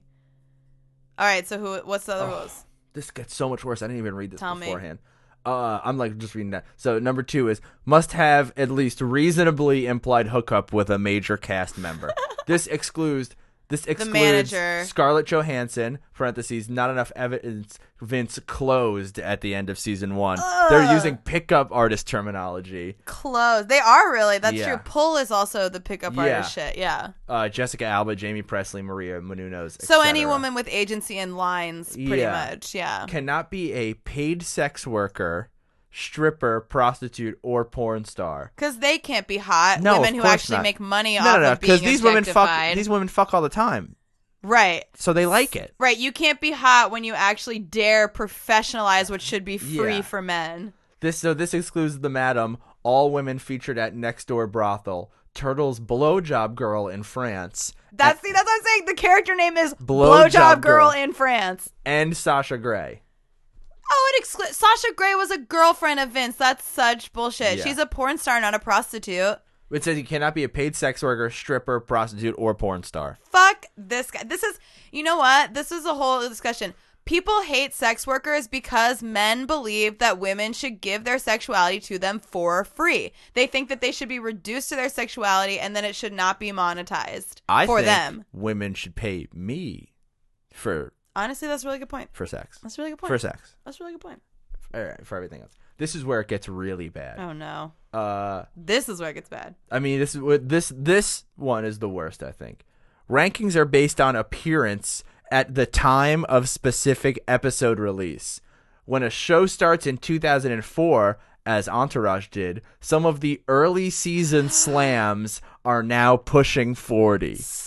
All right, so who? What's the other Oh, rules? This gets so much worse. I didn't even read this Tell me. beforehand. Uh, I'm like just reading that. So number two is must have at least reasonably implied hookup with a major cast member. This excludes this excludes manager. Scarlett Johansson. Parentheses. Not enough evidence. Vince closed at the end of season one. They're Ugh. using pickup artist terminology. Close. They are really. That's Yeah. true. Pull is also the pickup Yeah. artist shit. Yeah. Uh, Jessica Alba, Jamie Presley, Maria Menounos. et So any cetera. woman with agency and lines, pretty Yeah. much. Yeah. cannot be a paid sex worker, stripper, prostitute, or porn star. Because they can't be hot. No, women of who course actually not. make money No, off no, no, of being because these women fuck. objectified. These women fuck all the time, Right. so they like it. Right. You can't be hot when you actually dare professionalize what should be free Yeah. for men. This so this excludes the madam. All women featured at Next Door Brothel, Turtle's blowjob girl in France, That's see, that's what I'm saying. The character name is Blowjob Blowjob Girl Girl. in France. and Sasha Grey. Oh, it excludes Sasha Grey was a girlfriend of Vince. That's such bullshit. Yeah. She's a porn star, not a prostitute. It says you cannot be a paid sex worker, stripper, prostitute, or porn star. Fuck this guy. This is, you know what? This is a whole discussion. People hate sex workers because men believe that women should give their sexuality to them for free. They think that they should be reduced to their sexuality and then it should not be monetized I for think them. women should pay me for Honestly, that's a really good point. for sex. That's a really good point. For sex. That's a really good point. All right, for everything else. This is where it gets really bad. Oh no. Uh, This is where it gets bad. I mean, this is what this this one is the worst. I think rankings are based on appearance at the time of specific episode release. When a show starts in two thousand four, as Entourage did, some of the early season slams are now pushing forty.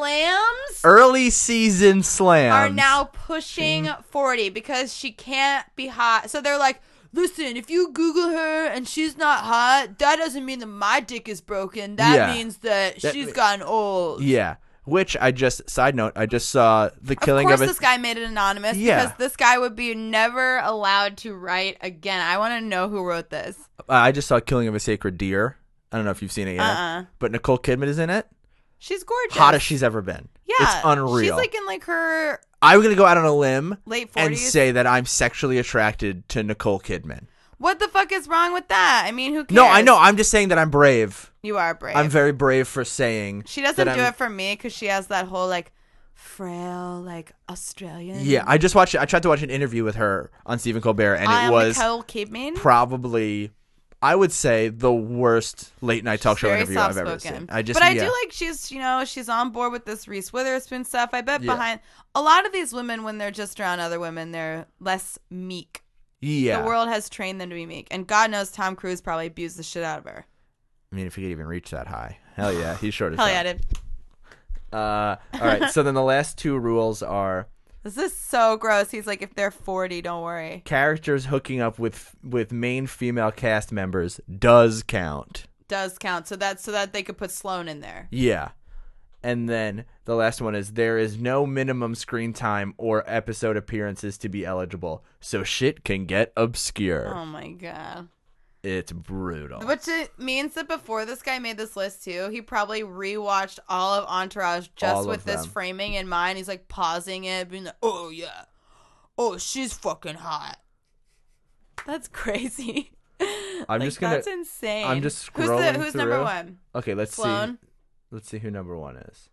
slams Early season slams are now pushing forty because she can't be hot. So they're like, listen, if you Google her and she's not hot, that doesn't mean that my dick is broken. That Yeah. means that, That- she's gotten old. Yeah. Which I just, side note, I just saw the killing of of, course a. this guy made it anonymous Yeah. because this guy would be never allowed to write again. I want to know who wrote this. I just saw Killing of a Sacred Deer. I don't know if you've seen it yet. Uh-uh. But Nicole Kidman is in it. She's gorgeous. Hottest she's ever been. Yeah. It's unreal. She's like in like her I'm going to go out on a limb late and forties. say that I'm sexually attracted to Nicole Kidman. What the fuck is wrong with that? I mean, who cares? No, I know. I'm just saying that I'm brave. You are brave. I'm very brave for saying. She doesn't that do I'm- it for me because she has that whole like frail, like Australian. Yeah, I just watched. I tried to watch an interview with her on Stephen Colbert, and I it am was Nicole Kidman. probably, I would say, the worst late night talk show Very interview I've ever soft-spoken. seen. I just, but I yeah. do like she's, you know, she's on board with this Reese Witherspoon stuff. I bet Yeah. behind a lot of these women, when they're just around other women, they're less meek. Yeah, The world has trained them to be meek, and God knows Tom Cruise probably abused the shit out of her. I mean, if he could even reach that high, hell yeah, he's short as Hell hell. yeah, I did. Uh, all right. So then the last two rules are This is so gross. He's like, if they're forty, don't worry. characters hooking up with with main female cast members does count. Does count. So that so that they could put Sloane in there. Yeah. And then the last one is there is no minimum screen time or episode appearances to be eligible, so shit can get obscure. Oh my god. It's brutal. Which it means that before this guy made this list too, he probably rewatched all of Entourage just All with of this them. framing in mind. He's like pausing it, being like, "Oh yeah, oh she's fucking hot." That's crazy. I'm Like, just gonna. That's insane. I'm just Who's scrolling the, who's number through. one? Okay, let's Sloane. see. Let's see who number one is.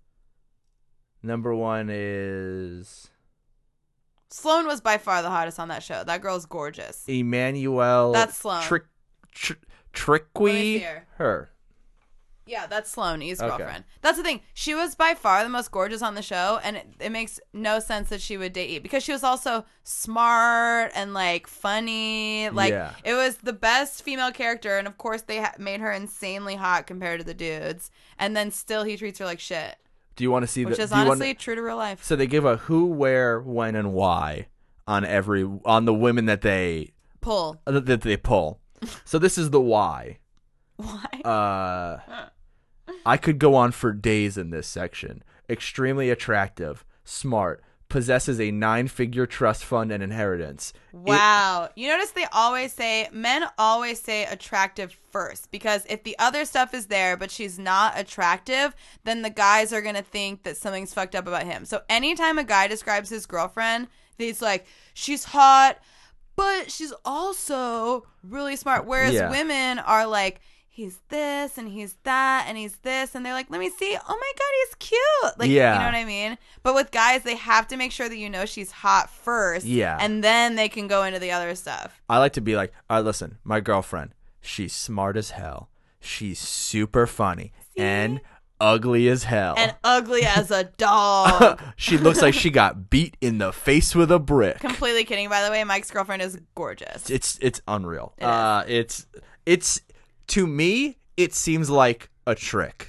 Number one is Sloane was by far the hottest on that show. That girl's gorgeous. Emmanuel. That's Sloane. Trick, tr- Let me Triqui. see her. Her. Yeah, that's Sloane, E's Okay. girlfriend. That's the thing. She was by far the most gorgeous on the show, and it, it makes no sense that she would date E because she was also smart and like funny. Like Yeah. it was the best female character, and of course they ha- made her insanely hot compared to the dudes. And then still he treats her like shit, Do you want to see which the? is do you wanna- honestly true to real life. So they give a who, where, when, and why on every on the women that they Pull. uh, that they pull. So this is the why. Why? Uh, I could go on for days in this section. Extremely attractive, smart, possesses a nine-figure trust fund and inheritance. Wow. You notice they always say, men always say attractive first because if the other stuff is there but she's not attractive, then the guys are going to think that something's fucked up about him. So anytime a guy describes his girlfriend, he's like, she's hot, but she's also really smart. Whereas Yeah. women are like, he's this and he's that and he's this, and they're like, let me see, oh my god, he's cute, like, Yeah. you know what I mean? But with guys, they have to make sure that you know she's hot first, Yeah. and then they can go into the other stuff. I like to be like, all right, listen, my girlfriend, she's smart as hell. She's super funny and ugly as hell. And ugly as a dog. She looks like she got beat in the face with a brick. Completely kidding, by the way. Mike's girlfriend is gorgeous. It's it's unreal. It is. uh, it's it's to me, it seems like a trick.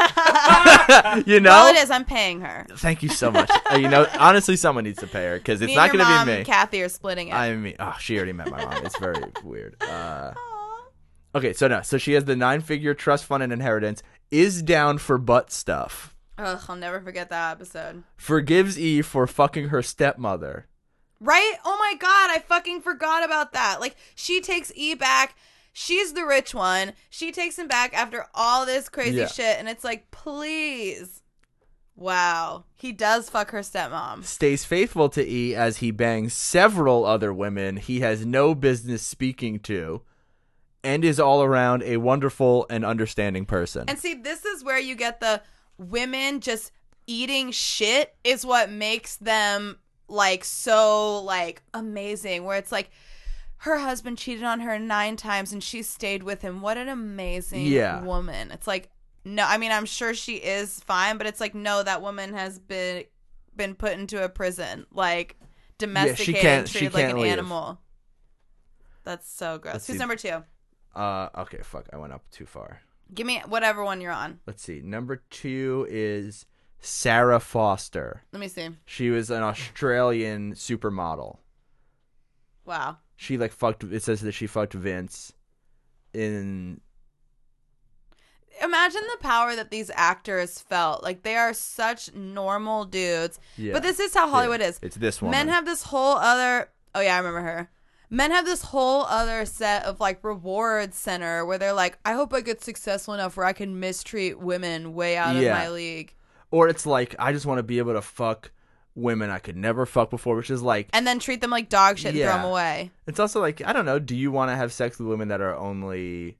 You know? Well, it is. I'm paying her. Thank you so much. Uh, you know, honestly, someone needs to pay her because it's Me not and your going to mom, be me. Kathy, are splitting it. I mean, oh, she already met my mom. It's very weird. Uh, Aw. okay, so no, so she has the nine-figure trust fund and inheritance. Is down for butt stuff. Ugh, I'll never forget that episode. Forgives E for fucking her stepmother. Right? Oh my god, I fucking forgot about that. Like, she takes E back. She's the rich one. She takes him back after all this crazy Yeah. shit, and it's like, please. Wow. He does fuck her stepmom. Stays faithful to E as he bangs several other women he has no business speaking to, and is all around a wonderful and understanding person. And see, this is where you get the women just eating shit is what makes them like so like amazing, where it's like her husband cheated on her nine times and she stayed with him. What an amazing Yeah. woman. It's like, no, I mean, I'm sure she is fine, but it's like, no, that woman has been been put into a prison, like domesticated, can't- and she treated like can't an leave. animal. That's so gross. Let's Who's see. number two? Uh, okay, fuck, I went up too far. Give me whatever one you're on. Let's see. Number two is Sarah Foster. Let me see. She was an Australian supermodel. Wow. She like fucked. It says that she fucked Vince. In Imagine the power that these actors felt. Like, they are such normal dudes. yeah, But this is how Hollywood yeah. is. It's this one. Men have this whole other. Oh yeah, I remember her. Men have this whole other set of like reward center where they're like, I hope I get successful enough where I can mistreat women way out Yeah. of my league. Or it's like, I just want to be able to fuck women I could never fuck before, which is like, And then treat them like dog shit and Yeah. throw them away. it's also like, I don't know, do you want to have sex with women that are only,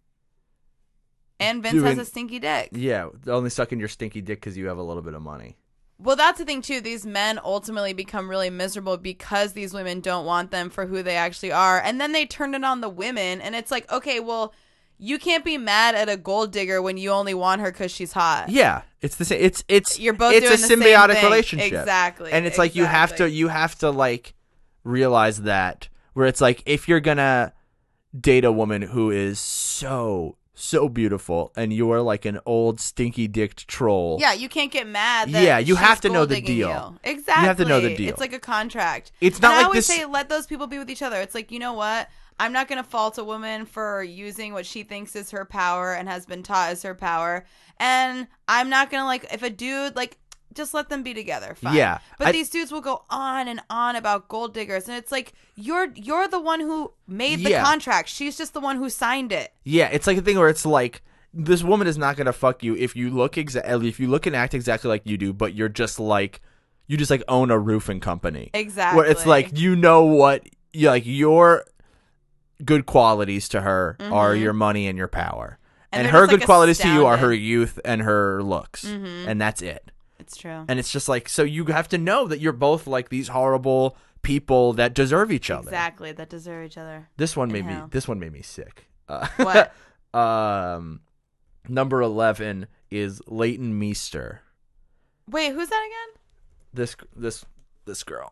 And Vince Doing- has a stinky dick. yeah, only sucking your stinky dick because you have a little bit of money? Well, that's the thing, too. These men ultimately become really miserable because these women don't want them for who they actually are. And then they turn it on the women. And it's like, okay, well, you can't be mad at a gold digger when you only want her because she's hot. Yeah, it's the same. It's it's You're both it's doing a the same symbiotic thing. relationship. Exactly. And it's like you have to exactly. you have to like realize that, where it's like, if you're gonna date a woman who is so so beautiful and you're like an old stinky dicked troll. Yeah, you can't get mad that Yeah, you she's have to know the gold-digging deal. you. Exactly. You have to know the deal. It's like a contract. It's not and I like always this- say, let those people be with each other. It's like, you know what? I'm not going to fault a woman for using what she thinks is her power and has been taught as her power. And I'm not going to, like, if a dude, like, just let them be together. Fine. Yeah, But I- these dudes will go on and on about gold diggers. And it's like, you're you're the one who made the Yeah. contract. She's just the one who signed it. Yeah, it's like a thing where it's like, this woman is not gonna fuck you if you look exa- if you look and act exactly like you do, but you're just like, you just like own a roofing company. Exactly. Where it's like, you know what, you like your good qualities to her are your money and your power, And and, they're her just, good like, qualities to you are astounded. her youth and her looks, Mhm. and that's it. It's true. And it's just like, so you have to know that you're both like these horrible people that deserve each other. Exactly. That deserve each other. This one made And me. how? This one made me sick. Uh, What? um, number eleven is Leighton Meester. Wait, who's that again? This this this girl.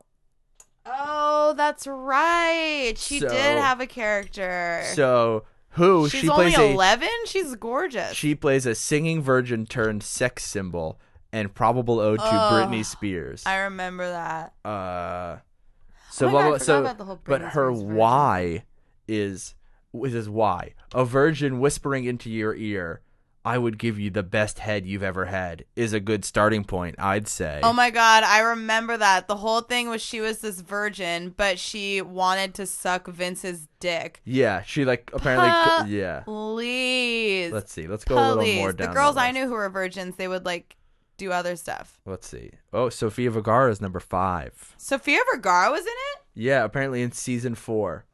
Oh, that's right. She So- did have a character. So who She's she only plays a eleven? She's gorgeous. she plays a singing virgin turned sex symbol and probable ode to Ugh. Britney Spears. I remember that. Uh, so Oh my blah, God, I blah, forgot so about the whole but Britney her Spears version. why is this is why a virgin whispering into your ear, "I would give you the best head you've ever had," is a good starting point, I'd say. Oh my God, I remember that. The whole thing was she was this virgin, but she wanted to suck Vince's dick. Yeah, she like apparently yeah. Please. Let's see. Let's go a little Please. more The down. girls the I list. knew who were virgins, they would like do other stuff. Let's see. Oh, Sofia Vergara is number five. Sofia Vergara was in it? Yeah, apparently in season four.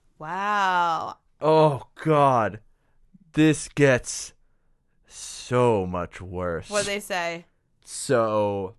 Wow. Oh God, this gets so much worse. What'd they say? So,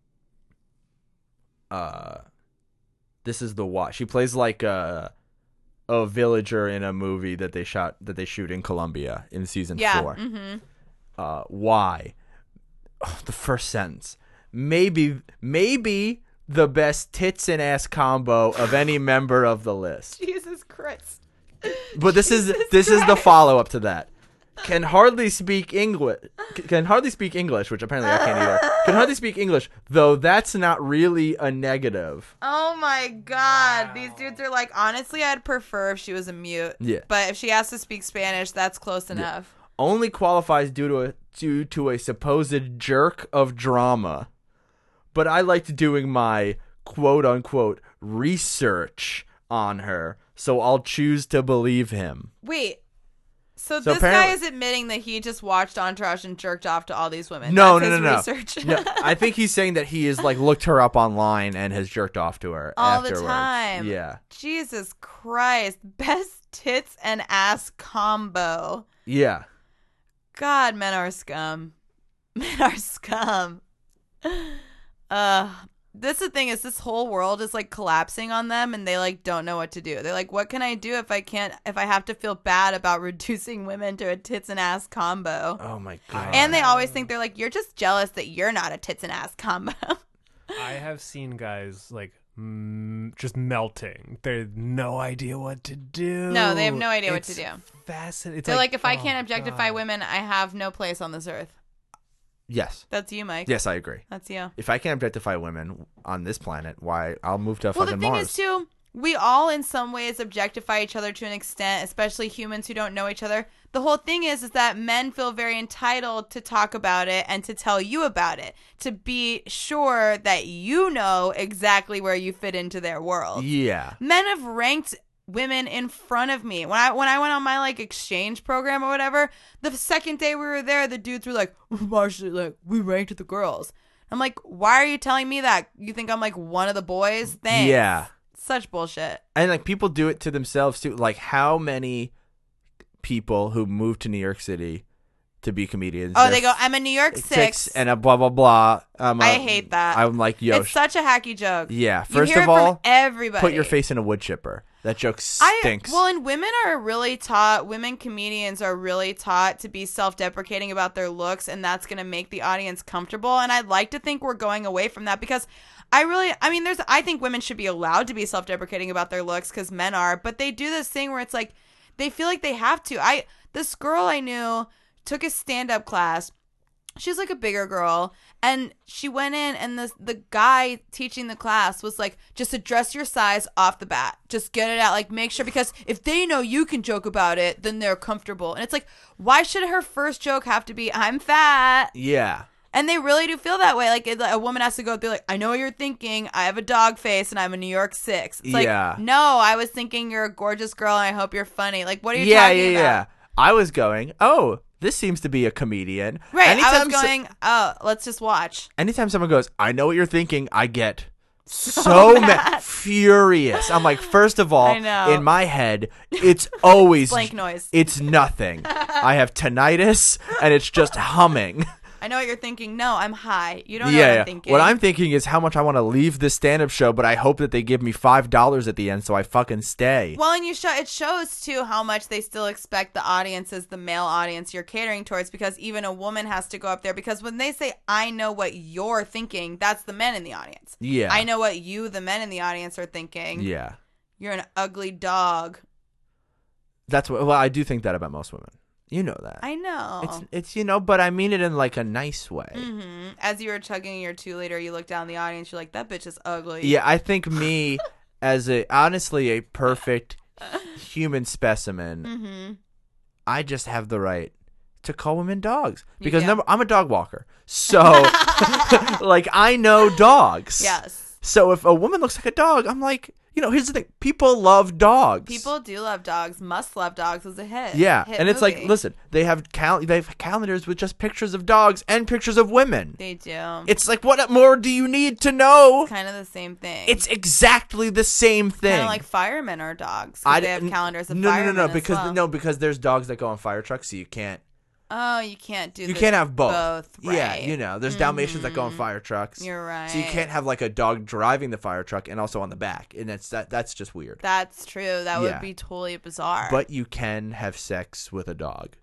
uh, this is the why. She plays like a a villager in a movie that they shot that they shoot in Colombia in season Yeah. four. Mm-hmm. Uh, why? Oh, the first sentence. Maybe, maybe the best tits and ass combo of any member of the list. Jesus Christ. But this is this is the follow up to that. Can hardly speak English. Can hardly speak English, which apparently I can't either. Can hardly speak English, though that's not really a negative. Oh my God. These dudes are like, honestly, I'd prefer if she was a mute. Yeah. But if she has to speak Spanish, that's close enough. Only qualifies due to a due to a supposed jerk of drama. But I liked doing my quote unquote research on her, so I'll choose to believe him. Wait. So, So this guy apparently- is admitting that he just watched Entourage and jerked off to all these women. No, That's no, his no, no. research. No, I think he's saying that he has like looked her up online and has jerked off to her All the afterwards. time. Yeah, Jesus Christ. Best tits and ass combo. yeah. God, men are scum. Men are scum. Uh, this the thing is, this whole world is like collapsing on them, and they like don't know what to do. They're like, what can I do if I can't? If I have to feel bad about reducing women to a tits and ass combo? Oh my god. And they always think they're like, you're just jealous that you're not a tits and ass combo. I have seen guys like mm, just melting. They have no idea what to do. No, they have no idea what It's to do. Fascinating. It's They're like, if I oh, can't objectify God. women, I have no place on this earth. Yes. That's you, Mike. Yes, I agree. That's you. If I can objectify women on this planet, why I'll move to Well, fucking the thing Mars. is, too, we all in some ways objectify each other to an extent, especially humans who don't know each other. The whole thing is, is that men feel very entitled to talk about it and to tell you about it, to be sure that you know exactly where you fit into their world. Yeah. Men have ranked women in front of me. When I when I went on my like exchange program or whatever, the second day we were there, the dudes were like, Marshall, like, we ranked the girls. I'm like, why are you telling me that? You think I'm like one of the boys? Thanks. Yeah. Such bullshit. And like people do it to themselves too. Like how many people who move to New York City to be comedians? Oh, they're they go, I'm a New York six six. and a blah blah blah. Um, I uh, hate that. I'm like, yo, It's such a hacky joke. yeah. You First hear of it from all, everybody. put your face in a wood chipper. That joke I, stinks. well, and women are really taught, women comedians are really taught to be self-deprecating about their looks, and that's going to make the audience comfortable. And I'd like to think we're going away from that because I really, I mean, there's, I think women should be allowed to be self-deprecating about their looks because men are, but they do this thing where it's like, they feel like they have to. I, this girl I knew took a stand-up class. She's like a bigger girl, and she went in, and the the guy teaching the class was like, just address your size off the bat. Just get it out. Like, make sure, because if they know you can joke about it, then they're comfortable. And it's like, why should her first joke have to be, I'm fat? yeah. And they really do feel that way. Like, it, a woman has to go be like, I know what you're thinking. I have a dog face, and I'm a New York six. It's like, Yeah. no, I was thinking you're a gorgeous girl, and I hope you're funny. Like, what are you Yeah, talking yeah, about? yeah. I was going, oh, this seems to be a comedian. Right, I Anytime was so- going, oh, let's just watch. anytime someone goes, I know what you're thinking, I get so, mad, mad. furious. I'm like, first of all, I know. in my head, it's always Blank noise. It's nothing. I have tinnitus, and it's just humming. I know what you're thinking. No, I'm high. You don't know yeah, what I'm yeah. thinking. What I'm thinking is how much I want to leave this stand-up show, but I hope that they give me five dollars at the end, so I fucking stay. Well, and you show it shows too how much they still expect the audience is the male audience you're catering towards, because even a woman has to go up there, because when they say I know what you're thinking, that's the men in the audience. Yeah. I know what you, the men in the audience, are thinking. Yeah. You're an ugly dog. That's what. Well, I do think that about most women. You know that. I know. It's it's you know, but I mean it in like a nice way. hmm As you were chugging your two liter, you look down the audience. You're like, that bitch is ugly. Yeah, I think me as a honestly a perfect human specimen, Mm-hmm. I just have the right to call women dogs because do. number I'm a dog walker, so like I know dogs. Yes. So if a woman looks like a dog, I'm like, you know, here's the thing: people love dogs. People do love dogs. Must Love Dogs was a hit. Yeah, Hit and it's like, movie. listen, they have cal- they have calendars with just pictures of dogs and pictures of women. They do. It's like, what more do you need to know? Kind of the same thing. It's exactly the same thing. kind of like firemen are dogs. 'Cause they have n- calendars of no, no, firemen no, no, as because well. no, because there's dogs that go on fire trucks, so you can't. Oh, you can't do. You the can't have both. Both. Right. Yeah, you know, there's Dalmatians that go on Mhm. fire trucks. You're right. So you can't have like a dog driving the fire truck and also on the back, and that's that. That's just weird. That's true. That Yeah. would be totally bizarre. But you can have sex with a dog.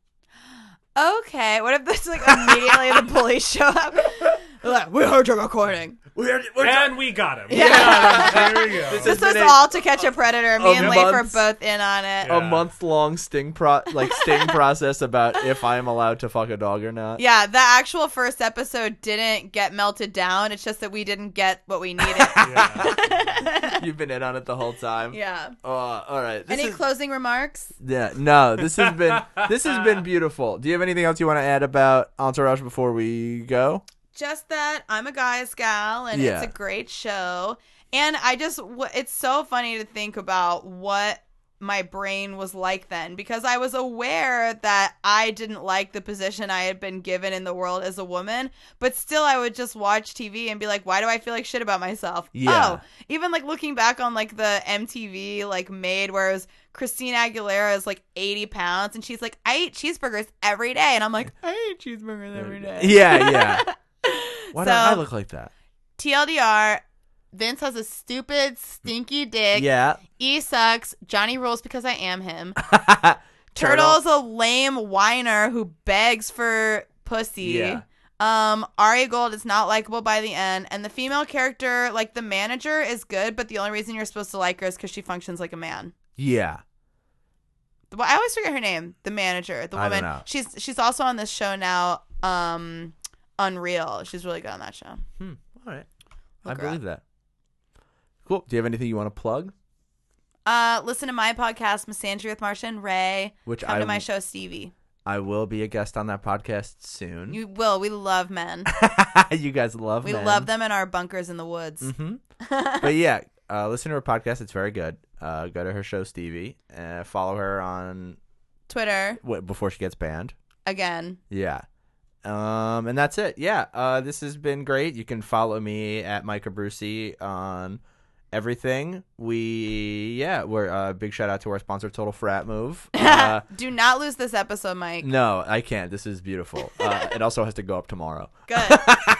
okay, what if this like immediately the police show up? They're like, we heard your recording. We're, we're And we got him. Yeah. We got him. There we go. This This has was been a- all To Catch a Predator. Me a and Leif are month- both in on it. Yeah. a month long sting pro like sting process about if I am allowed to fuck a dog or not. Yeah, the actual first episode didn't get melted down. It's just that we didn't get what we needed. Yeah. You've been in on it the whole time. Yeah. Uh, all right. This Any is- closing remarks? Yeah, no, this has been this has been beautiful. Do you have anything else you want to add about Entourage before we go? Just that I'm a guy's gal, and Yeah. it's a great show. And I just, w- it's so funny to think about what my brain was like then, because I was aware that I didn't like the position I had been given in the world as a woman, but still I would just watch T V and be like, why do I feel like shit about myself? Yeah. Oh, even like looking back on like the M T V like made where it was Christina Aguilera is like eighty pounds and she's like, I eat cheeseburgers every day. And I'm like, I eat cheeseburgers every day. Yeah, yeah. Why So- don't I look like that? T L D R, Vince has a stupid, stinky dick. Yeah. E sucks. Johnny rules because I am him. Turtle. Turtle's a lame whiner who begs for pussy. Yeah. Um, Ari Gold is not likable by the end. And the female character, like the manager, is good, but the only reason you're supposed to like her is because she functions like a man. Yeah. The- I always forget her name. The manager, the I don't woman. know. She's she's also on this show now. Um, unreal. She's really good on that show. Hmm. All right. Look I her believe that. Cool. Do you have anything you want to plug? Uh, listen to my podcast, Misandry with Marsha and Ray. Which Come I to my w- show, Stevie. I will be a guest on that podcast soon. You will. We love men. You guys love We men. love them in our bunkers in the woods. Mm-hmm. But yeah, uh, listen to her podcast. It's very good. Uh, go to her show, Stevie. Uh, follow her on Twitter, w- before she gets banned. again. Yeah. Um, and that's it. Yeah. Uh, this has been great. You can follow me at Micah Brucey on everything. We, yeah, we're uh, big shout out to our sponsor, Total Frat Move. Uh, Do not lose this episode, Mike. no, I can't. This is beautiful. Uh, it also has to go up tomorrow. Good.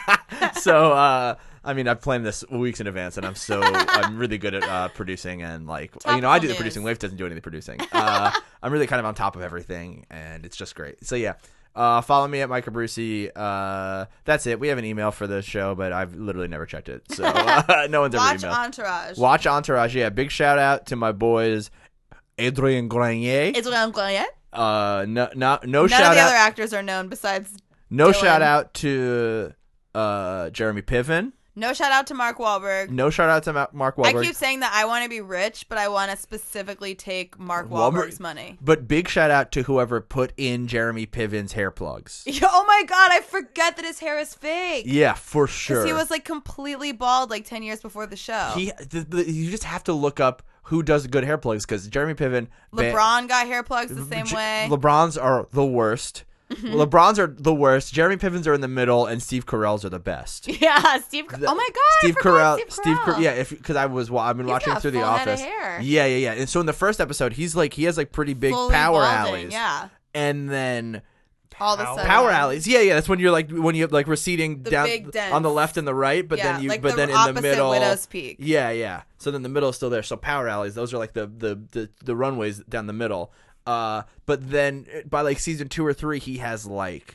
So, uh, I mean, I've planned this weeks in advance, and I'm so I'm really good at uh, producing and like you know I do the Topical producing. news. Leif doesn't do any of the producing. Uh, I'm really kind of on top of everything, and it's just great. So yeah, uh, follow me at Micah Brucey. Uh, that's it. We have an email for the show, but I've literally never checked it, so uh, no one's Watch ever emailed. Entourage. Watch Entourage. Yeah, big shout out to my boys, Adrien Grenier. It's what I'm going at. Uh, no, no, no None shout of the out. other actors are known besides. No Dylan. shout out to uh, Jeremy Piven. No shout out to Mark Wahlberg. No shout out to Ma- Mark Wahlberg. I keep saying that I want to be rich, but I want to specifically take Mark Wahlberg- Wahlberg's money. But big shout out to whoever put in Jeremy Piven's hair plugs. Oh my god, I forget that his hair is fake. Yeah, for 'Cause sure. he was like completely bald like ten years before the show. He, the, the, you just have to look up who does good hair plugs because Jeremy Piven. ba- LeBron got hair plugs the same J- way. LeBron's are the worst. LeBron's are the worst. Jeremy Piven's are in the middle, and Steve Carell's are the best. Yeah, Steve. The- oh my god, I Steve forgot Carell, Steve Carell. Carell, yeah, if because I was, well, I've been He's watching got through The full head of Office. hair. Yeah, yeah, yeah. And so in the first episode, he's like, he has like pretty big Fully power balding, alleys. Yeah, And then all of a Power- sudden. power alleys. Yeah, yeah. That's when you're like when you're like receding The down big dents. on the left and the right, but Yeah, then you, like but the then in opposite the middle, Widow's Peak. Yeah, yeah. So then the middle is still there. So power alleys, those are like the the the, the runways down the middle. Uh, but then by like season two or three, he has like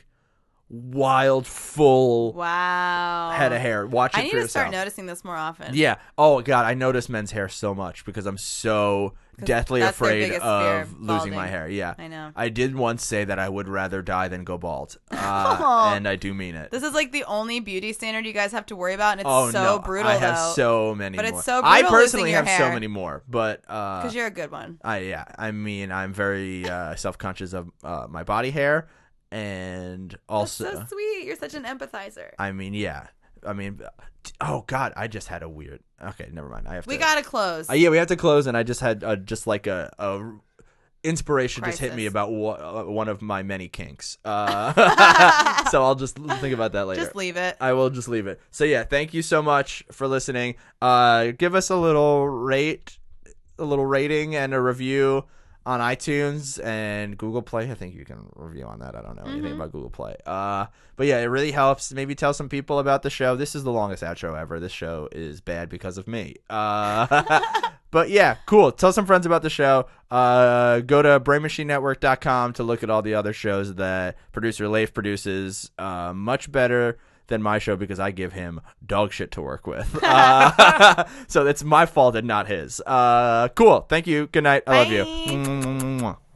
wild full Wow. head of hair. Watch it I need for to yourself. start noticing this more often. Yeah. Oh god, I notice men's hair so much because I'm so deathly that's their afraid biggest fear, of losing balding. my hair. Yeah. I know. I did once say that I would rather die than go bald, uh, and I do mean it. This is like the only beauty standard you guys have to worry about, and it's oh so no, brutal. I have though, so many. But it's more. so I brutal personally losing your have so hair. many more, but uh, because you're a good one. I yeah, I mean I'm very uh, self conscious of uh, my body hair, and also That's so sweet. You're such an empathizer. I mean yeah, I mean oh god, I just had a weird. Okay, never mind. I have We to. gotta close. Uh, yeah, we have to close, and I just had uh, just like a, a inspiration just hit Crisis. me about wha- uh, one of my many kinks. Uh, so I'll just think about that later. Just leave it. I will just leave it. So yeah, thank you so much for listening. Uh, give us a little rate, a little rating, and a review on iTunes and Google Play. I think you can review on that. I don't know anything Mm-hmm. about Google Play. Uh, but yeah, it really helps. Maybe tell some people about the show. This is the longest outro ever. This show is bad because of me. Uh, but yeah, cool. Tell some friends about the show. Uh, go to brain machine network dot com to look at all the other shows that producer Leif produces. Uh, much better than my show because I give him dog shit to work with. Uh, so it's my fault and not his. Uh, cool. Thank you. Good night. I love you. Bye. Mwah.